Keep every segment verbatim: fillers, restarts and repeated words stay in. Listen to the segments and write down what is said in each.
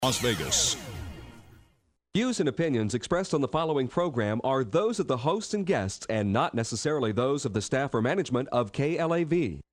Las Vegas. Views and opinions expressed on the following program are those of the hosts and guests and not necessarily those of the staff or management of K L A V.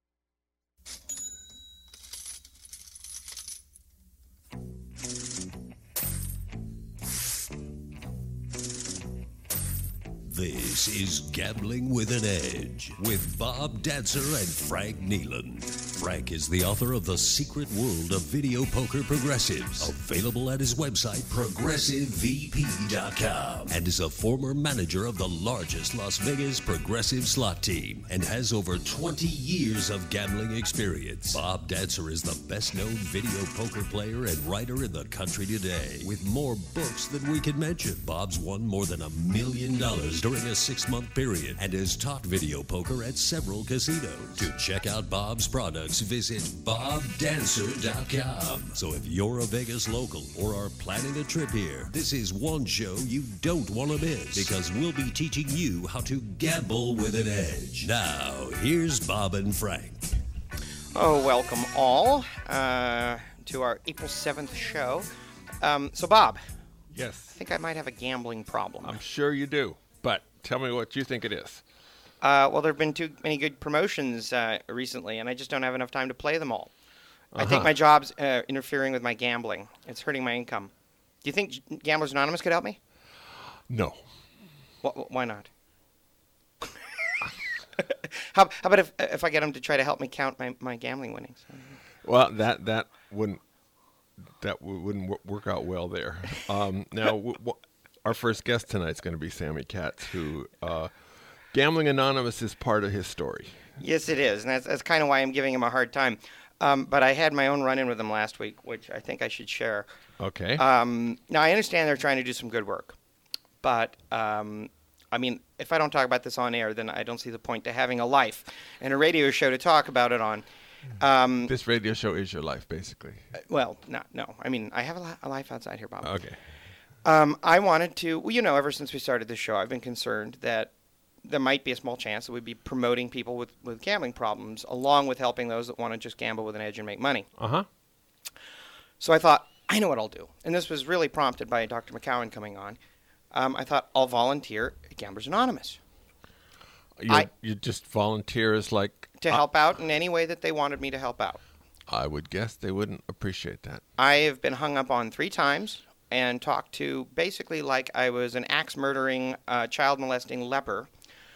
This is Gambling with an Edge with Bob Dancer and Frank Neelan. Frank is the author of The Secret World of Video Poker Progressives, available at his website, progressive v p dot com, and is a former manager of the largest Las Vegas progressive slot team and has over twenty years of gambling experience. Bob Dancer is the best-known video poker player and writer in the country today. With more books than we can mention, Bob's won more than a million dollars during a six-month period and has taught video poker at several casinos. To check out Bob's products, visit bob dancer dot com. So if you're a Vegas local or are planning a trip here, this is one show you don't want to miss, because we'll be teaching you how to gamble with an edge. Now, here's Bob and Frank. Oh, welcome all uh, to our April seventh show. Um, so, Bob. Yes. I think I might have a gambling problem. I'm sure you do, but tell me what you think it is. Uh, well, there have been too many good promotions uh, recently, and I just don't have enough time to play them all. Uh-huh. I think my job's uh, interfering with my gambling. It's hurting my income. Do you think Gamblers Anonymous could help me? No. Wh- why not? how, how about if if I get them to try to help me count my, my gambling winnings? Well, that that wouldn't that wouldn't work out well there. Um, now, w- w- our first guest tonight is going to be Sammy Katz, who uh, Gambling Anonymous is part of his story. Yes, it is, and that's that's kind of why I'm giving him a hard time. Um, but I had my own run-in with him last week, which I think I should share. Okay. Um, now, I understand they're trying to do some good work, but, um, I mean, if I don't talk about this on air, then I don't see the point to having a life and a radio show to talk about it on. Um, this radio show is your life, basically. Well, no, no. I mean, I have a, li- a life outside here, Bob. Okay. Um, I wanted to, well, you know, ever since we started this show, I've been concerned that there might be a small chance that we'd be promoting people with, with gambling problems, along with helping those that want to just gamble with an edge and make money. Uh-huh. So I thought, I know what I'll do. And this was really prompted by Doctor McCowan coming on. Um, I thought, I'll volunteer at Gamblers Anonymous. You, I, you just volunteer as like... To help uh, out in any way that they wanted me to help out. I would guess they wouldn't appreciate that. I have been hung up on three times and talked to basically like I was an axe-murdering, uh, child-molesting leper.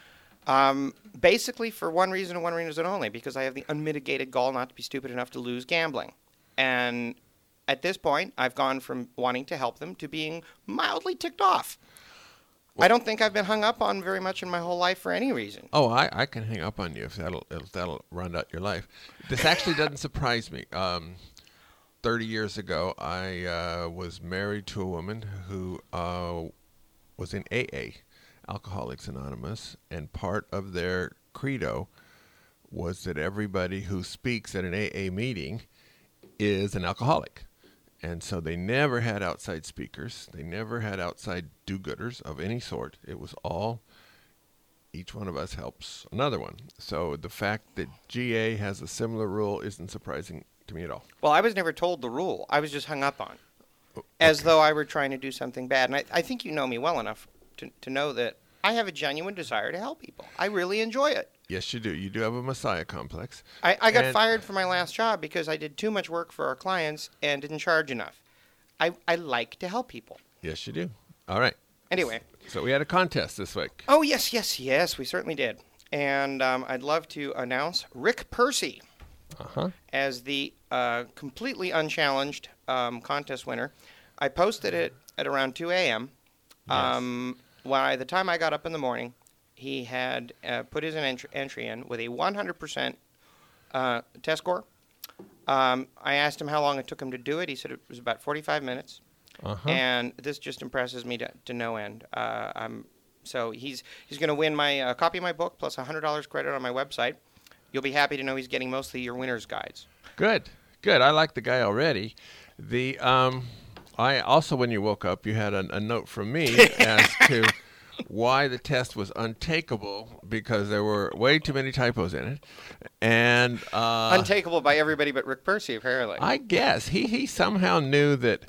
Um, basically for one reason and one reason only, because I have the unmitigated gall not to be stupid enough to lose gambling. And at this point, I've gone from wanting to help them to being mildly ticked off. Well, I don't think I've been hung up on very much in my whole life for any reason. Oh, I, I can hang up on you if that'll if that'll round out your life. This actually doesn't surprise me. Um, Thirty years ago, I uh, was married to a woman who uh, was in A A, Alcoholics Anonymous, and part of their credo was that everybody who speaks at an A A meeting is an alcoholic. And so they never had outside speakers. They never had outside do-gooders of any sort. It was all, each one of us helps another one. So the fact that G A has a similar rule isn't surprising to me at all. Well, I was never told the rule. I was just hung up on, okay. as though I were trying to do something bad. And I, I think you know me well enough to, to know that I have a genuine desire to help people. I really enjoy it. Yes, you do. You do have a messiah complex. I, I got and fired from my last job because I did too much work for our clients and didn't charge enough. I, I like to help people. Yes, you do. All right. Anyway. So we had a contest this week. Oh, yes, yes, yes. We certainly did. And um, I'd love to announce Rick Percy uh-huh. as the uh, completely unchallenged um, contest winner. I posted it at around two a.m. Yes. Um, by the time I got up in the morning, he had uh, put his entry, entry in with a one hundred percent uh, test score. Um, I asked him how long it took him to do it. He said it was about forty-five minutes. Uh-huh. And this just impresses me to, to no end. Uh, I'm, so he's he's going to win my uh, copy of my book plus one hundred dollars credit on my website. You'll be happy to know he's getting mostly your winner's guides. Good, good. I like the guy already. The um, I also, when you woke up, you had a, a note from me as to why the test was untakeable, because there were way too many typos in it. And uh, untakeable by everybody but Rick Percy, apparently. I guess. He, he somehow knew that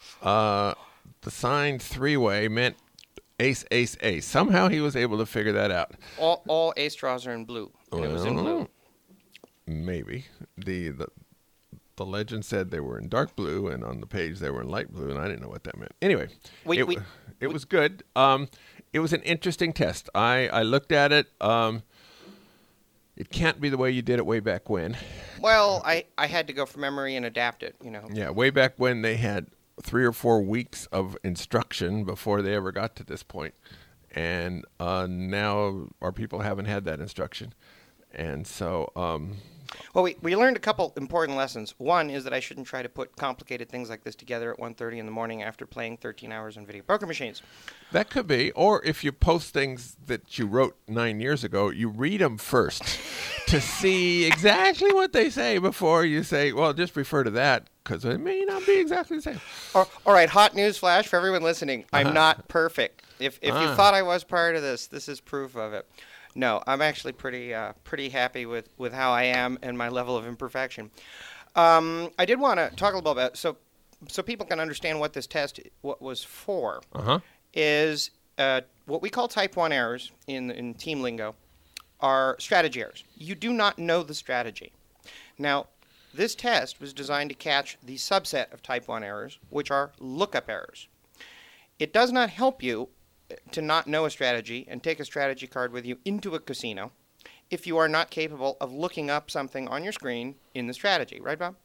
Uh, the sign three-way meant ace, ace, ace. Somehow he was able to figure that out. All all ace draws are in blue. And Well, it was in blue. Maybe. The, the the legend said they were in dark blue, and on the page they were in light blue, and I didn't know what that meant. Anyway, We- it, we- wa- it was good. Um, it was an interesting test. I, I looked at it. Um, it can't be the way you did it way back when. Well, I, I had to go from memory and adapt it, you know. Yeah, way back when they had three or four weeks of instruction before they ever got to this point. And uh, now our people haven't had that instruction. And so... Um, Well, we, we learned a couple important lessons. One is that I shouldn't try to put complicated things like this together at one thirty in the morning after playing thirteen hours on video poker machines. That could be. Or if you post things that you wrote nine years ago, you read them first to see exactly what they say before you say, well, just refer to that, because it may not be exactly the same. Or, all right, hot news flash for everyone listening. I'm not perfect. If if you Ah. thought I was part of this, this is proof of it. No, I'm actually pretty uh, pretty happy with, with how I am and my level of imperfection. Um, I did want to talk a little about so so people can understand what this test what was for. Uh-huh. Is uh, what we call type one errors in in team lingo are strategy errors. You do not know the strategy. Now, this test was designed to catch the subset of type one errors, which are lookup errors. It does not help you to not know a strategy and take a strategy card with you into a casino if you are not capable of looking up something on your screen in the strategy. Right, Bob?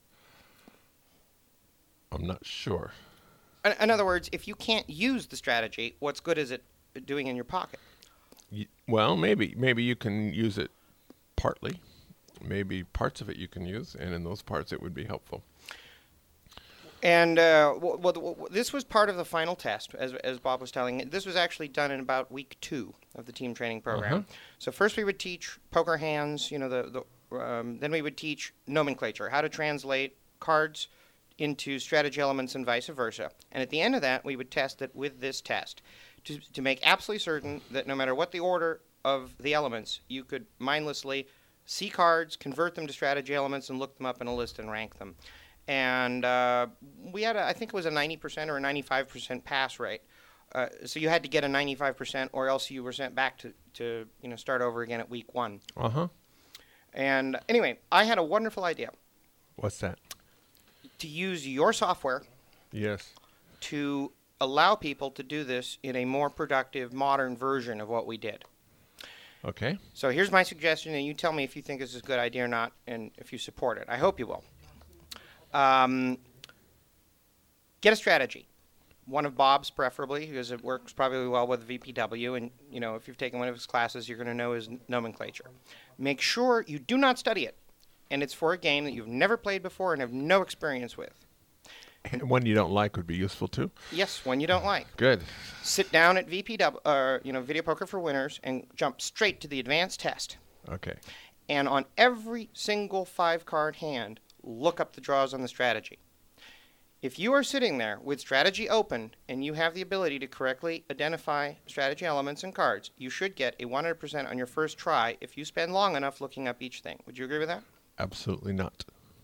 I'm not sure. In, in other words, if you can't use the strategy, what's good is it doing in your pocket? Y- Well, maybe. Maybe you can use it partly. Maybe parts of it you can use, and in those parts it would be helpful. And uh, w- w- w- this was part of the final test, as, as Bob was telling. This was actually done in about week two of the team training program. Uh-huh. So first we would teach poker hands, you know, the, the um, then we would teach nomenclature, how to translate cards into strategy elements and vice versa. And at the end of that, we would test it with this test to, to make absolutely certain that no matter what the order of the elements, you could mindlessly see cards, convert them to strategy elements, and look them up in a list and rank them. And uh, we had, a, I think it was a ninety percent or a ninety-five percent pass rate. Uh, so you had to get a ninety-five percent, or else you were sent back to, to you know start over again at week one. Uh huh. And anyway, I had a wonderful idea What's that? to use your software Yes. to allow people to do this in a more productive, modern version of what we did. Okay. So here's my suggestion, and you tell me if you think this is a good idea or not, and if you support it. I hope you will. Um, get a strategy, one of Bob's preferably, because it works probably well with V P W, and you know if you've taken one of his classes, you're going to know his n- nomenclature. Make sure you do not study it, and it's for a game that you've never played before and have no experience with. And one you don't like would be useful too. Yes, one you don't like. Good. Sit down at V P W, or you know, Video Poker for Winners, and jump straight to the advanced test. Okay. And on every single five-card hand, look up the draws on the strategy. If you are sitting there with strategy open and you have the ability to correctly identify strategy elements and cards, you should get a one hundred percent on your first try if you spend long enough looking up each thing. Would you agree with that? Absolutely not.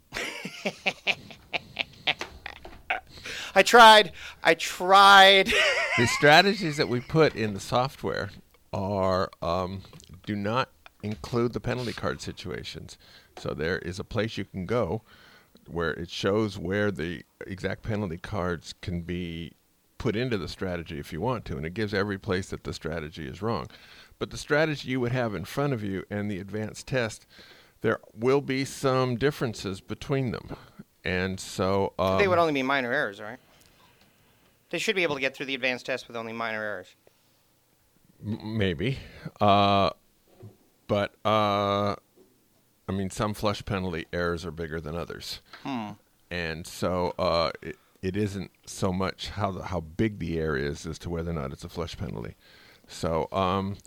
I tried. I tried. The strategies that we put in the software are um, do not include the penalty card situations. So there is a place you can go where it shows where the exact penalty cards can be put into the strategy if you want to, and it gives every place that the strategy is wrong. But the strategy you would have in front of you and the advanced test, there will be some differences between them. And so... Um, They would only be minor errors, right? They should be able to get through the advanced test with only minor errors. M- Maybe. Uh, but, uh, I mean, some flush penalty errors are bigger than others. Hmm. And so uh, it, it isn't so much how the, how big the error is as to whether or not it's a flush penalty. So, um,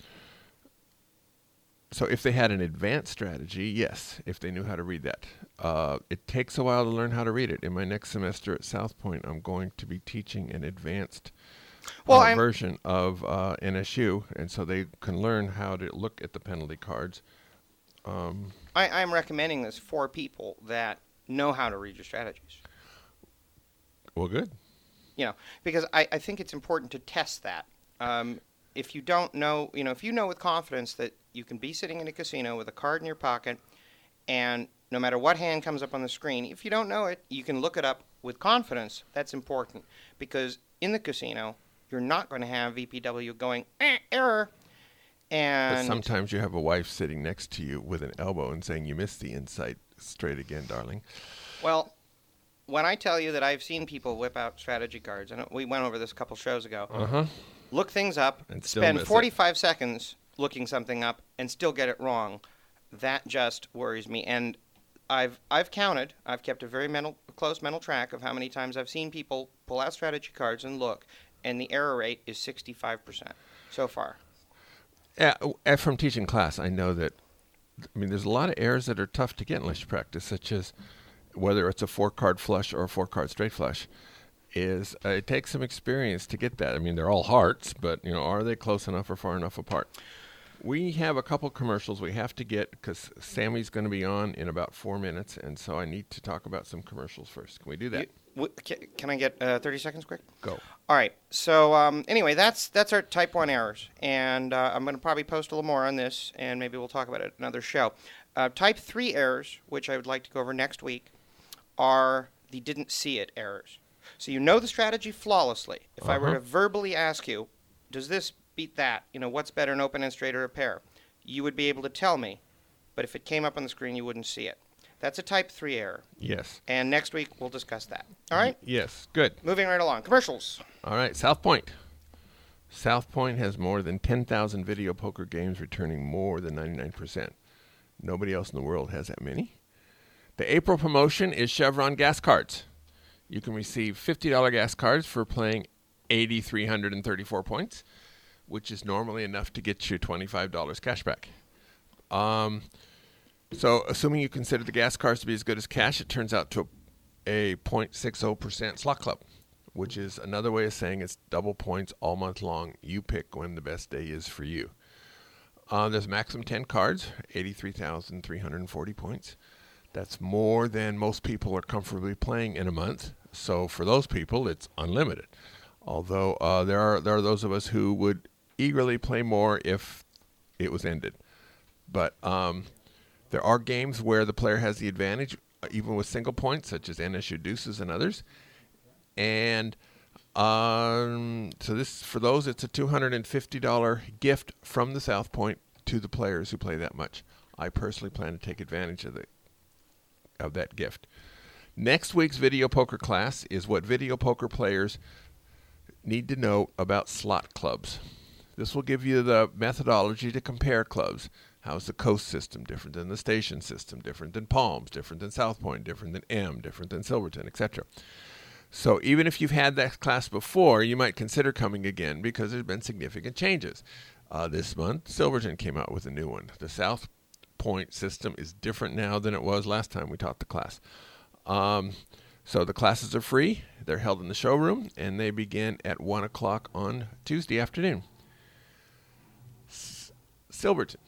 so if they had an advanced strategy, yes, if they knew how to read that. Uh, it takes a while to learn how to read it. In my next semester at South Point, I'm going to be teaching an advanced Well, uh, I'm- version of uh, N S U, and so they can learn how to look at the penalty cards. Um, I, I'm recommending this for people that know how to read your strategies. well, good. you know, because I, I think it's important to test that. Um, if you don't know, you know, if you know with confidence that you can be sitting in a casino with a card in your pocket, and no matter what hand comes up on the screen, if you don't know it, you can look it up with confidence. That's important, because in the casino, you're not going to have V P W going, eh, error. And but sometimes you have a wife sitting next to you with an elbow and saying, you missed the insight straight again, darling. Well, when I tell you that I've seen people whip out strategy cards, and we went over this a couple shows ago, uh-huh. look things up, and still spend miss forty-five it. seconds looking something up, and still get it wrong, that just worries me. And I've I've counted, I've kept a very mental, close mental track of how many times I've seen people pull out strategy cards and look, and the error rate is sixty-five percent so far. Yeah, uh, from teaching class, I know that, I mean, there's a lot of errors that are tough to get unless you practice, such as whether it's a four-card flush or a four-card straight flush. Is uh, it takes some experience to get that. I mean, they're all hearts, but, you know, are they close enough or far enough apart? We have a couple commercials we have to get because Sammy's going to be on in about four minutes, and so I need to talk about some commercials first. Can we do that? You, w- can, can I get uh, thirty seconds quick? Go. All right. So um, anyway, that's that's our type one errors, and uh, I'm going to probably post a little more on this, and maybe we'll talk about it at another show. Uh, type three errors, which I would like to go over next week, are the didn't see it errors. So you know the strategy flawlessly. If uh-huh. I were to verbally ask you, does this beat that? You know, what's better, an open end straight or a pair? You would be able to tell me, but if it came up on the screen, you wouldn't see it. That's a type three error. Yes. And next week, we'll discuss that. All right? Y- yes. Good. Moving right along. Commercials. All right. South Point. South Point has more than ten thousand video poker games, returning more than ninety-nine percent. Nobody else in the world has that many. The April promotion is Chevron gas cards. You can receive fifty dollars gas cards for playing eight thousand three hundred thirty-four points, which is normally enough to get you twenty-five dollars cash back. Um, so assuming you consider the gas cards to be as good as cash, it turns out to a, a zero point six zero percent slot club, which is another way of saying it's double points all month long. You pick when the best day is for you. Uh, there's maximum ten cards, eighty-three thousand three hundred forty points. That's more than most people are comfortably playing in a month. So for those people, it's unlimited. Although uh, there are there are those of us who would eagerly play more if it was ended. But um, there are games where the player has the advantage, even with single points, such as N S U Deuces and others. And um, so this for those, it's a two hundred fifty dollars gift from the South Point to the players who play that much. I personally plan to take advantage of the of that gift. Next week's video poker class is what video poker players need to know about slot clubs. This will give you the methodology to compare clubs. How's the Coast system different than the Station system, different than Palms, different than South Point, different than M, different than Silverton, et cetera. So even if you've had that class before, you might consider coming again because there's been significant changes. Uh, this month, Silverton came out with a new one. The South Point system is different now than it was last time we taught the class. Um, so the classes are free. They're held in the showroom, and they begin at one o'clock on Tuesday afternoon. S- Silverton.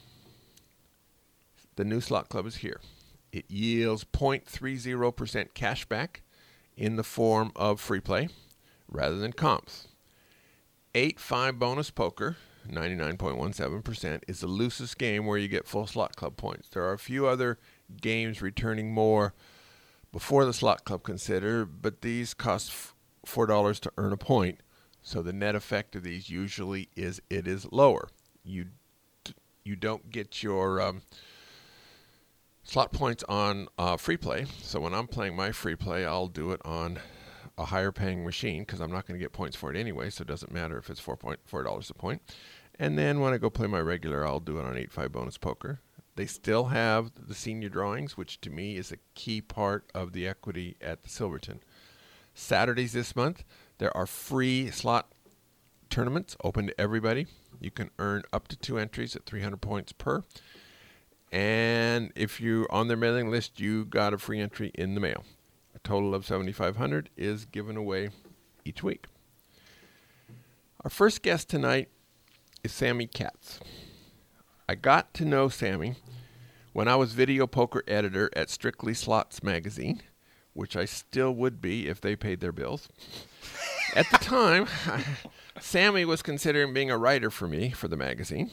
The new slot club is here. It yields zero point three zero percent cash back in the form of free play rather than comps. eight five bonus poker, ninety-nine point one seven percent, is the loosest game where you get full slot club points. There are a few other games returning more before the slot club consider, but these cost f- four dollars to earn a point, so the net effect of these usually is it is lower. You d- you don't get your um, slot points on uh, free play, so when I'm playing my free play, I'll do it on a higher paying machine because I'm not going to get points for it anyway, so it doesn't matter if it's four point four dollars a point. And then when I go play my regular, I'll do it on eight five bonus poker. They still have the senior drawings, which to me is a key part of the equity at the Silverton. Saturdays this month, there are free slot tournaments open to everybody. You can earn up to two entries at three hundred points per. And if you're on their mailing list, you got a free entry in the mail. A total of seventy-five hundred is given away each week. Our first guest tonight is Sammy Katz. I got to know Sammy when I was video poker editor at Strictly Slots magazine, which I still would be if they paid their bills. At the time, Sammy was considering being a writer for me for the magazine.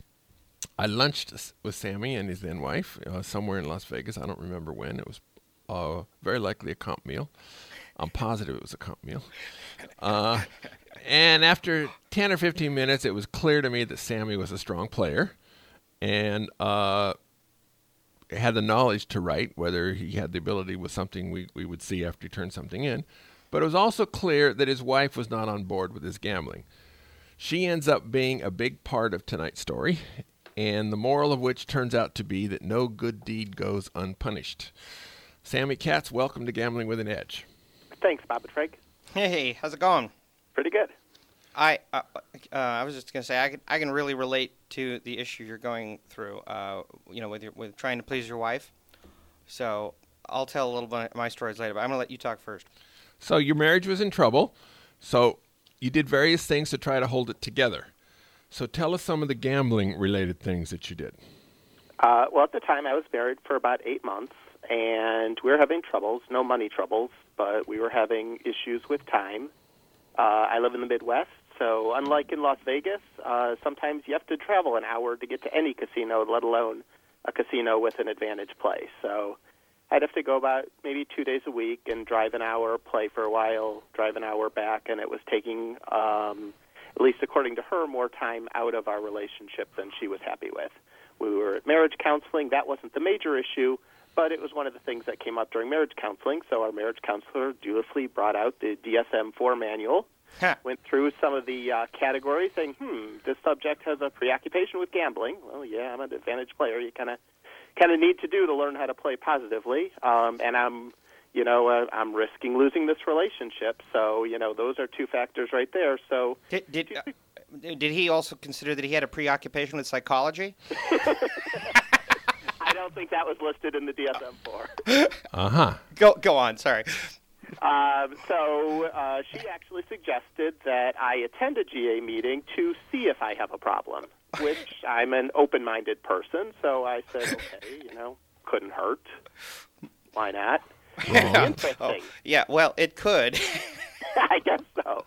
I lunched with Sammy and his then wife uh, somewhere in Las Vegas. I don't remember when. It was uh, very likely a comp meal. I'm positive it was a comp meal. Uh, and after ten or fifteen minutes, it was clear to me that Sammy was a strong player and uh, had the knowledge to write, whether he had the ability was something we, we would see after he turned something in. But it was also clear that his wife was not on board with his gambling. She ends up being a big part of tonight's story, and the moral of which turns out to be that no good deed goes unpunished. Sammy Katz, welcome to Gambling with an Edge. Thanks, Bob and Frank. Hey, how's it going? Pretty good. I uh, uh, I was just gonna say I can I can really relate to the issue you're going through. Uh, you know, with your, with trying to please your wife. So I'll tell a little bit of my stories later, but I'm gonna let you talk first. So your marriage was in trouble. So you did various things to try to hold it together. So tell us some of the gambling-related things that you did. Uh, well, at the time, I was married for about eight months, and we were having troubles, no money troubles, but we were having issues with time. Uh, I live in the Midwest, so unlike in Las Vegas, uh, sometimes you have to travel an hour to get to any casino, let alone a casino with an advantage play. So I'd have to go about maybe two days a week and drive an hour, play for a while, drive an hour back, and it was taking, um, at least according to her, more time out of our relationship than she was happy with. We were at marriage counseling. That wasn't the major issue, but it was one of the things that came up during marriage counseling. So our marriage counselor dutifully brought out the D S M four manual, Huh. went through some of the uh, categories, saying, hmm, this subject has a preoccupation with gambling. Well, yeah, I'm an advantage player. You kind of kind of need to do to learn how to play positively. Um, and I'm, you know, uh, I'm risking losing this relationship. So, you know, those are two factors right there. So Did did, uh, did he also consider that he had a preoccupation with psychology? I don't think that was listed in the D S M four. Uh-huh. Go go on. Sorry. Um, so uh, she actually suggested that I attend a G A meeting to see if I have a problem, which I'm an open-minded person, so I said, okay, you know, couldn't hurt. Why not? Yeah. Interesting. Oh, yeah, well, it could. I guess so.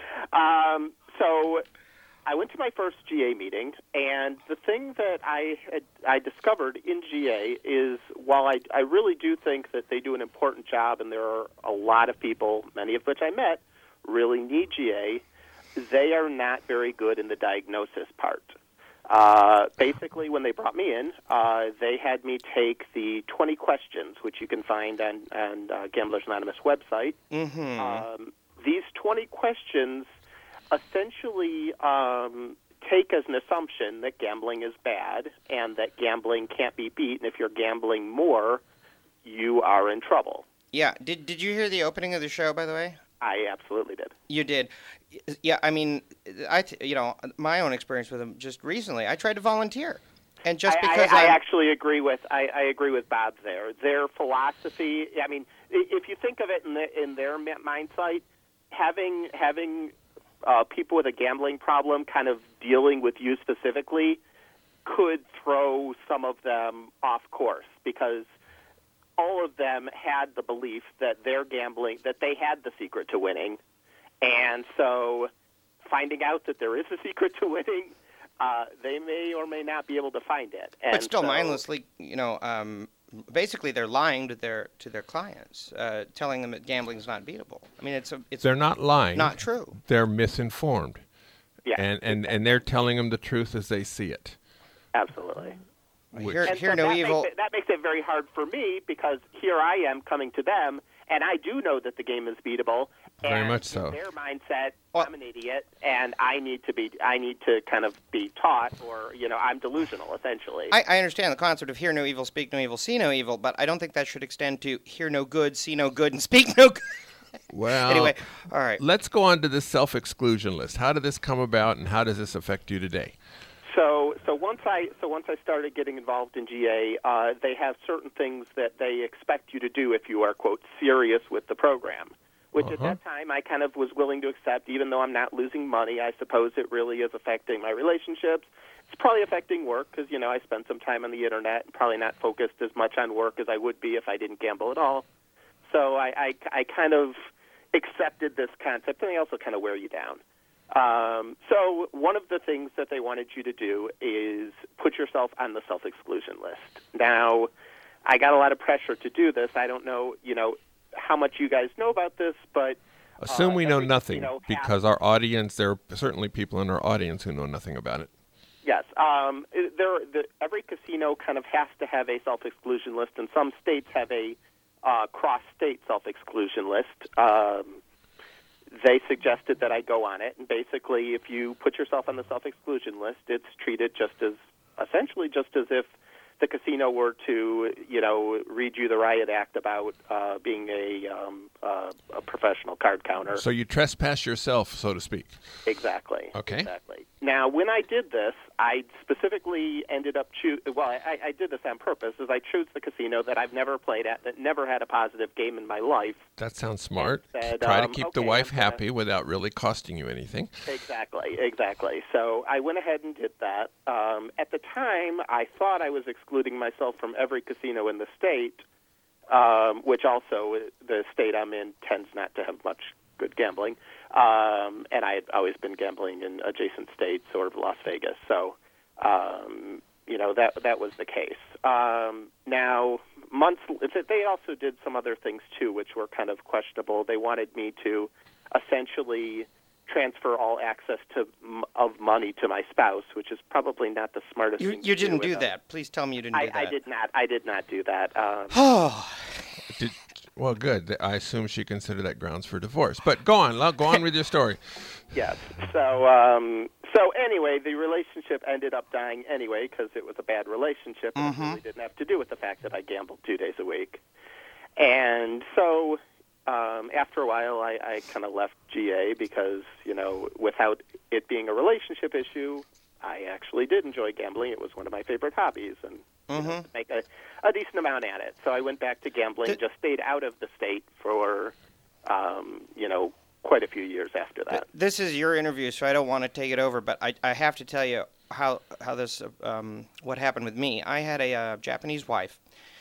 Um, so I went to my first G A meeting, and the thing that I had, I discovered in G A is while I, I really do think that they do an important job, and there are a lot of people, many of which I met, really need G A, they are not very good in the diagnosis part. Uh, basically, when they brought me in, uh, they had me take the twenty questions, which you can find on, on uh, Gamblers Anonymous website. Mm-hmm. Um, these twenty questions essentially um, take as an assumption that gambling is bad and that gambling can't be beat, and if you're gambling more, you are in trouble. Yeah. Did Did you hear the opening of the show, by the way? I absolutely did. You did. Yeah. I mean, I t- you know my own experience with them just recently. I tried to volunteer, and just I, because I, I I'm- actually agree with I, I agree with Bob there. Their philosophy. I mean, if you think of it in, the, in their mindset, having having Uh, people with a gambling problem kind of dealing with you specifically could throw some of them off course because all of them had the belief that their gambling, that they had the secret to winning. And so finding out that there is a secret to winning, uh, they may or may not be able to find it. And but still so, mindlessly, you know, um, basically they're lying to their to their clients, uh, telling them that gambling is not beatable. I mean, it's a, it's They're not lying. not true. They're misinformed. Yeah, And, and, and they're telling them the truth as they see it. absolutely. Which- Hear, And hear so no that evil. Makes it, that makes it very hard for me because here I am coming to them, and I do know that the game is beatable. Very and much so. In their mindset, Well- I'm an idiot, and I need to be. I need to kind of be taught, or you know, I'm delusional essentially. I, I understand the concept of hear no evil, speak no evil, see no evil, but I don't think that should extend to hear no good, see no good, and speak no good. Well, Anyway, all right. let's go on to this self-exclusion list. How did this come about, and how does this affect you today? So, so once I so once I started getting involved in G A, uh, they have certain things that they expect you to do if you are quote serious with the program. Which at Uh-huh. that time I kind of was willing to accept, even though I'm not losing money. I suppose it really is affecting my relationships. It's probably affecting work because you know I spend some time on the internet, and probably not focused as much on work as I would be if I didn't gamble at all. So I, I, I kind of accepted this concept, and they also kind of wear you down. Um, so one of the things that they wanted you to do is put yourself on the self-exclusion list. Now, I got a lot of pressure to do this. I don't know, you know, how much you guys know about this, but assume uh, we know every nothing, casino because has, our audience, there are certainly people in our audience who know nothing about it. Yes, um, there. The, every casino kind of has to have a self-exclusion list, and some states have a uh, cross-state self-exclusion list. Um, they suggested that I go on it, and basically, if you put yourself on the self-exclusion list, it's treated just as, essentially, just as if the casino were to, you know, read you the riot act about uh, being a, um, uh, a professional card counter. So you trespass yourself, so to speak. Exactly. Okay. Exactly. Now, when I did this, I specifically ended up choose. Well, I, I did this on purpose. Is I chose the casino that I've never played at, that never had a positive game in my life. That sounds smart. Said, Try um, to keep okay, the wife I'm gonna- happy without really costing you anything. Exactly, exactly. So I went ahead and did that. Um, at the time, I thought I was excluding myself from every casino in the state, um, which also the state I'm in tends not to have much good gambling. Um, and I had always been gambling in adjacent states or Las Vegas. So, um, you know, that that was the case. Um, now, months they also did some other things, too, which were kind of questionable. They wanted me to essentially transfer all access to of money to my spouse, which is probably not the smartest You, thing you to do. didn't do in a- that. Please tell me you didn't I, do that. I did not. I did not do that. Um, Oh, Did, well, good. I assume she considered that grounds for divorce. But go on. Go on with your story. yes. So, um, so anyway, the relationship ended up dying anyway because it was a bad relationship, and Mm-hmm. it really didn't have to do with the fact that I gambled two days a week. And so, um, after a while, I, I kind of left G A because, you know, without it being a relationship issue, I actually did enjoy gambling. It was one of my favorite hobbies, and you know, make a, a decent amount at it. So I went back to gambling, Did- just stayed out of the state for, um, you know, quite a few years after that. this is your interview, so I don't want to take it over, but I, I have to tell you how how this um, what happened with me. I had a uh, Japanese wife,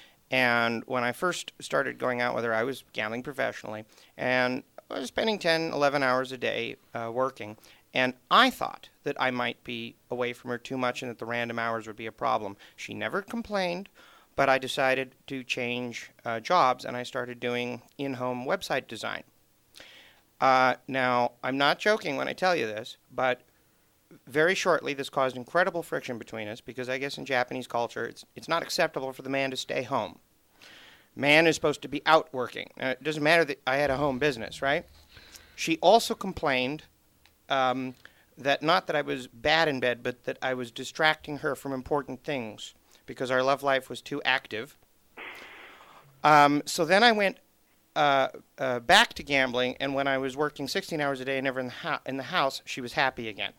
and when I first started going out with her, I was gambling professionally, and I was spending ten, eleven hours a day uh, working. And I thought that I might be away from her too much and that the random hours would be a problem. She never complained, but I decided to change uh, jobs, and I started doing in-home website design. Uh, now, I'm not joking when I tell you this, but very shortly this caused incredible friction between us because I guess in Japanese culture it's, it's not acceptable for the man to stay home. Man is supposed to be out working. Now, it doesn't matter that I had a home business, right? She also complained Um, that not that I was bad in bed, but that I was distracting her from important things because our love life was too active. Um, so then I went uh, uh, back to gambling, and when I was working sixteen hours a day and never in the, ho- in the house, she was happy again.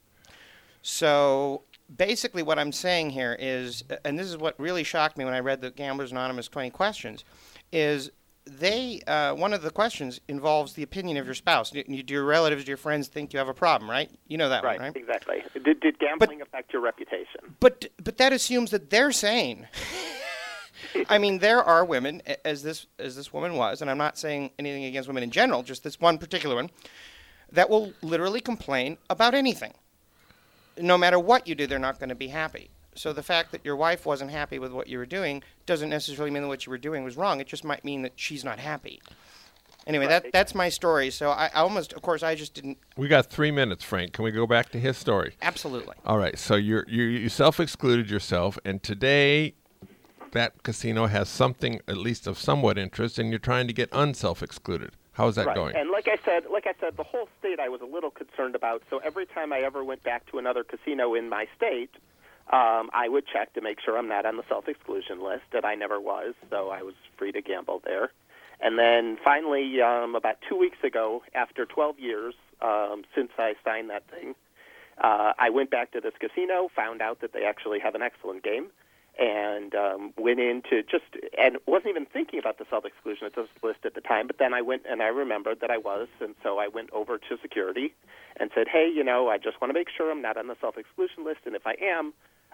So basically what I'm saying here is, and this is what really shocked me when I read the Gamblers Anonymous twenty questions, is they uh, one of the questions involves the opinion of your spouse. Do, do your relatives, do your friends think you have a problem, right? You know that Right, one, right? exactly. Did, did gambling affect your reputation? But but that assumes that they're sane. I mean, there are women, a- as this as this woman was, and I'm not saying anything against women in general, just this one particular one, that will literally complain about anything. No matter what you do, they're not going to be happy. So the fact that your wife wasn't happy with what you were doing doesn't necessarily mean that what you were doing was wrong. It just might mean that she's not happy. Anyway, Right. that that's my story. So I, I almost, of course, I just didn't. We got three minutes, Frank. Can we go back to his story? Absolutely. All right. So you're, you you self-excluded yourself, and today that casino has something at least of somewhat interest, and you're trying to get unself-excluded. How's that right. going? And like I said, like I said, the whole state I was a little concerned about. So every time I ever went back to another casino in my state, um, I would check to make sure I'm not on the self-exclusion list, that I never was, so I was free to gamble there. And then finally, um, about two weeks ago, after twelve years um, since I signed that thing, uh, I went back to this casino, found out that they actually have an excellent game, and um, went into just, and wasn't even thinking about the self-exclusion list at the time, but then I went and I remembered that I was, and so I went over to security and said, hey, you know, I just want to make sure I'm not on the self-exclusion list, and if I am,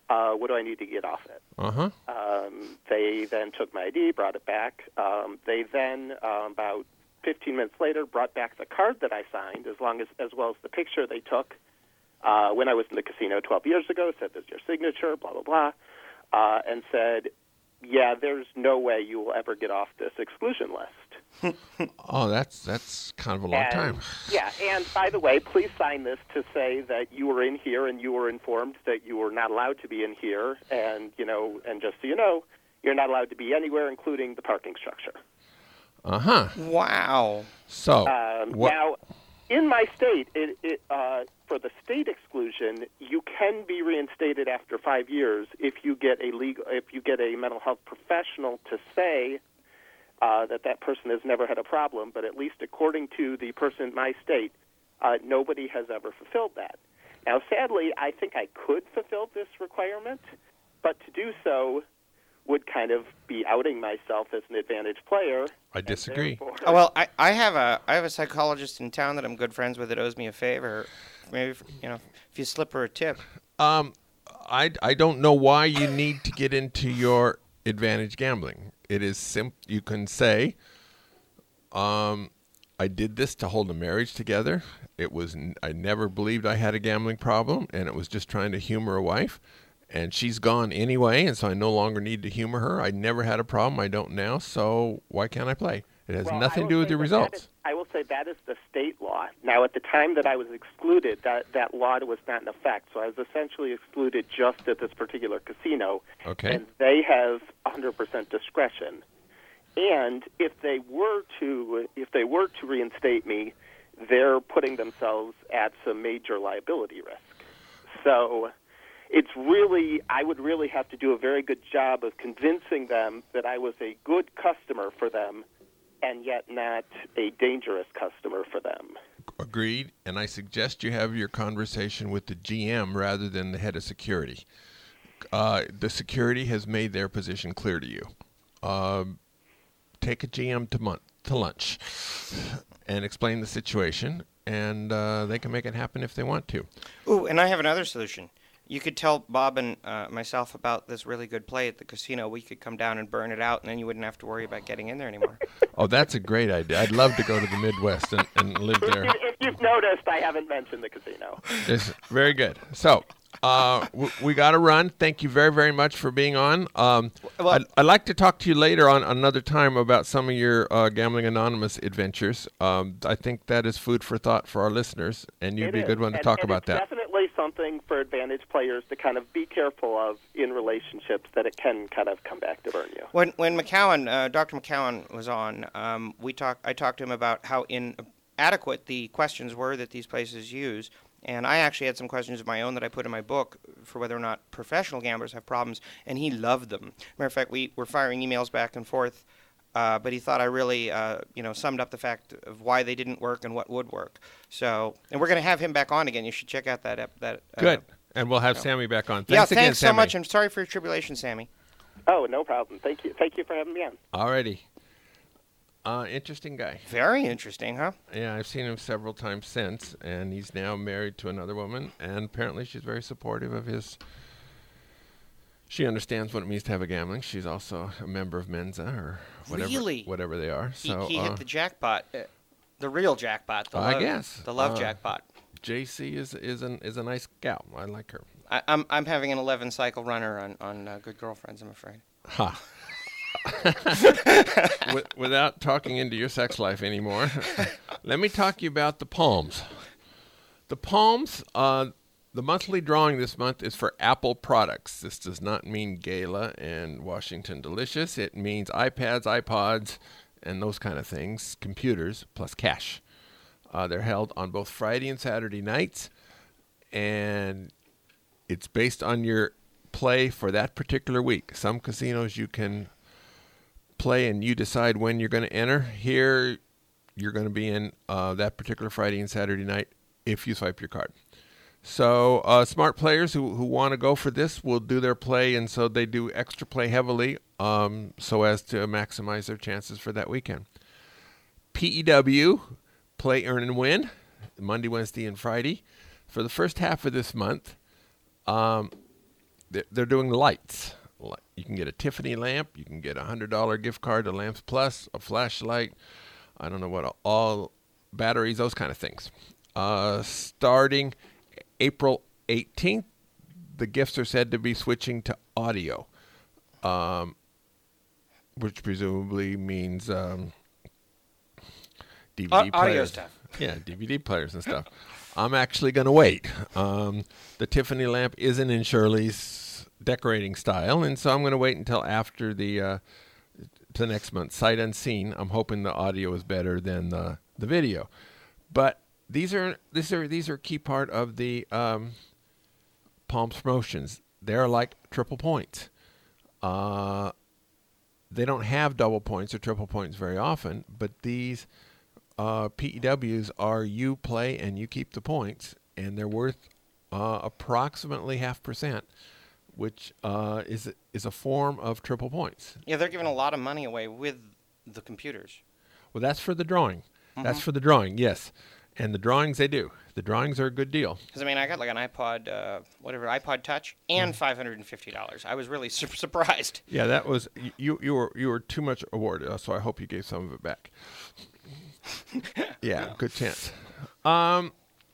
Uh, what do I need to get off it? Uh-huh. Um, they then took my I D, brought it back. Um, they then, um, about fifteen minutes later, brought back the card that I signed, as long as as well as the picture they took uh, when I was in the casino twelve years ago, said, "This is your signature," blah, blah, blah, uh, and said, yeah, there's no way you will ever get off this exclusion list. Oh, that's that's kind of a long and, time. Yeah, and by the way, please sign this to say that you were in here and you were informed that you were not allowed to be in here, and you know, and just so you know, you're not allowed to be anywhere, including the parking structure. Uh-huh. Wow. So, Um, what? now, in my state, it, it, uh, for the state exclusion, you can be reinstated after five years if you get a legal, if you get a mental health professional to say uh, that that person has never had a problem. But at least according to the person in my state, uh, nobody has ever fulfilled that. Now, sadly, I think I could fulfill this requirement, but to do so would kind of be outing myself as an advantage player. I disagree. Therefore, Oh, well, I, I have a I have a psychologist in town that I'm good friends with that owes me a favor. Maybe you know if you slip her a tip. Um, I, I don't know why you need to get into your advantage gambling. It is simple. You can say, um, I did this to hold a marriage together. It was n- I never believed I had a gambling problem, and it was just trying to humor a wife. And she's gone anyway, and so I no longer need to humor her. I never had a problem. I don't now, so why can't I play? It has Well, nothing I to do will with say the that results. that is- I will say that is the state law. Now, at the time that I was excluded, that, that law was not in effect, so I was essentially excluded just at this particular casino. Okay. And they have one hundred percent discretion. And if they were to if they were to reinstate me, they're putting themselves at some major liability risk. So it's really, I would really have to do a very good job of convincing them that I was a good customer for them and yet not a dangerous customer for them. Agreed, and I suggest you have your conversation with the G M rather than the head of security. Uh, the security has made their position clear to you. Um, take a G M to, mon- to lunch and explain the situation, and uh, they can make it happen if they want to. Ooh, and I have another solution. You could tell Bob and uh, myself about this really good play at the casino. We could come down and burn it out, and then you wouldn't have to worry about getting in there anymore. Oh, that's a great idea. I'd love to go to the Midwest and, and live If, there. you, if you've noticed, I haven't mentioned the casino. Yes, very good. So, uh, w- we got to run. Thank you very, very much for being on. Um, Well- I'd, I'd like to talk to you later on another time about some of your uh, Gambling Anonymous adventures. Um, I think that is food for thought for our listeners, and you'd It be a is. good one to And- talk and about it's that. Definitely something for advantage players to kind of be careful of in relationships, that it can kind of come back to burn you. When when McCowan, uh, Doctor McCowan was on, um, we talked. I talked to him about how inadequate the questions were that these places use, and I actually had some questions of my own that I put in my book for whether or not professional gamblers have problems, and he loved them. Matter of fact, we were firing emails back and forth, uh, but he thought I really, uh, you know, summed up the fact of why they didn't work and what would work. So, and we're going to have him back on again. You should check out that ep- that. Uh, Good. And we'll have no. Sammy back on. Yeah, Thanks again, thanks so Sammy. much. I'm sorry for your tribulation, Sammy. Oh, no problem. Thank you. Thank you for having me on. Alrighty. Uh, interesting guy. Very interesting, huh? Yeah, I've seen him several times since, and he's now married to another woman, and apparently she's very supportive of his. She understands what it means to have a gambling. She's also a member of Mensa or whatever, Really? whatever they are. He, So he uh, hit the jackpot, uh, the real jackpot. The I love, guess. the love Uh, jackpot. J C is is an is a nice gal. I like her. I, I'm I'm having an eleven cycle runner on on uh, Good Girlfriends. I'm afraid. Ha. With, without talking into your sex life anymore, let me talk to you about the Palms. The Palms, uh, the monthly drawing this month is for Apple products. This does not mean Gala and Washington Delicious. It means iPads, iPods, and those kind of things, computers, plus cash. Uh, they're held on both Friday and Saturday nights, and it's based on your play for that particular week. Some casinos you can play and you decide when you're going to enter. Here, you're going to be in uh, that particular Friday and Saturday night if you swipe your card. So uh, smart players who, who want to go for this will do their play, and so they do extra play heavily um, so as to maximize their chances for that weekend. P E W, play, earn, and win, Monday, Wednesday, and Friday. For the first half of this month, um, they're, they're doing lights. You can get a Tiffany lamp. You can get a one hundred dollars gift card to Lamps Plus, a flashlight. I don't know what, all batteries, those kind of things. Uh, starting April eighteenth, the gifts are said to be switching to audio, um, which presumably means um, D V D A- players. audio stuff. Yeah, D V D players and stuff. I'm actually going to wait. Um, the Tiffany lamp isn't in Shirley's decorating style, and so I'm going to wait until after the uh, the next month. Sight unseen. I'm hoping the audio is better than the the video, but these are these are these are a key part of the um, Palms promotions. They're like triple points. Uh, they don't have double points or triple points very often, but these uh, P E Ws are you play and you keep the points, and they're worth uh, approximately half percent, which uh, is is a form of triple points. Yeah, they're giving a lot of money away with the computers. Well, that's for the drawing. Mm-hmm. That's for the drawing, yes. And the drawings, they do. The drawings are a good deal. Because, I mean, I got like an iPod, uh, whatever, iPod Touch, and five hundred fifty dollars. I was really su- surprised. Yeah, that was, you You were you were too much awarded, so I hope you gave some of it back. Yeah, good chance. Um,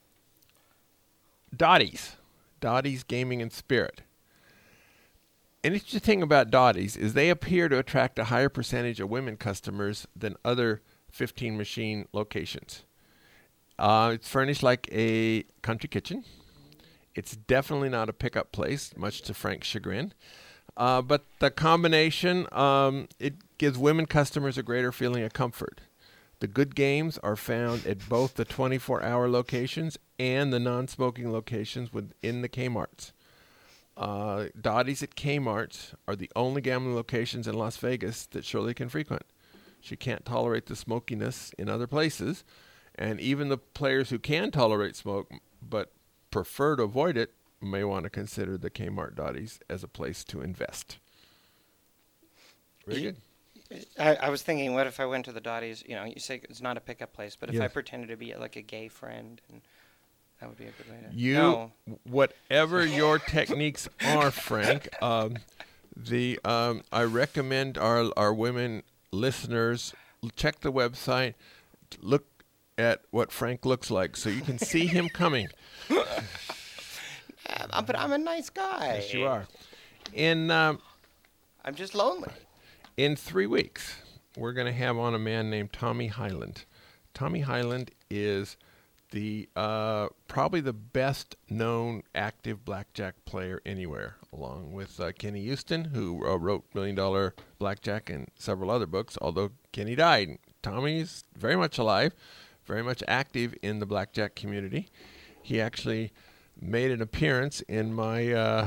Dottie's. Dottie's Gaming and Spirit. An interesting thing about Dottie's is they appear to attract a higher percentage of women customers than other fifteen machine locations. Uh, it's furnished like a country kitchen. It's definitely not a pickup place, much to Frank's chagrin. Uh, but the combination, um, it gives women customers a greater feeling of comfort. The good games are found at both the twenty-four hour locations and the non-smoking locations within the Kmarts. Uh, Dottie's at Kmarts are the only gambling locations in Las Vegas that Shirley can frequent. She can't tolerate the smokiness in other places, and even the players who can tolerate smoke but prefer to avoid it may want to consider the Kmart Dottie's as a place to invest. Very good. I, I was thinking, what if I went to the Dottie's? You know, you say it's not a pickup place, but if I Yes. pretended to be like a gay friend, and that would be a good way to. You, No. whatever your techniques are, Frank, um, the um, I recommend our our women listeners check the website, look at what Frank looks like, so you can see him coming. Uh, but I'm a nice guy. Yes, you are. In um, I'm just lonely. in three weeks, we're going to have on a man named Tommy Highland. Tommy Highland is the uh, probably the best known active blackjack player anywhere, along with uh, Kenny Houston, who uh, wrote Million Dollar Blackjack and several other books, although Kenny died. Tommy's very much alive, very much active in the blackjack community. He actually made an appearance in my uh,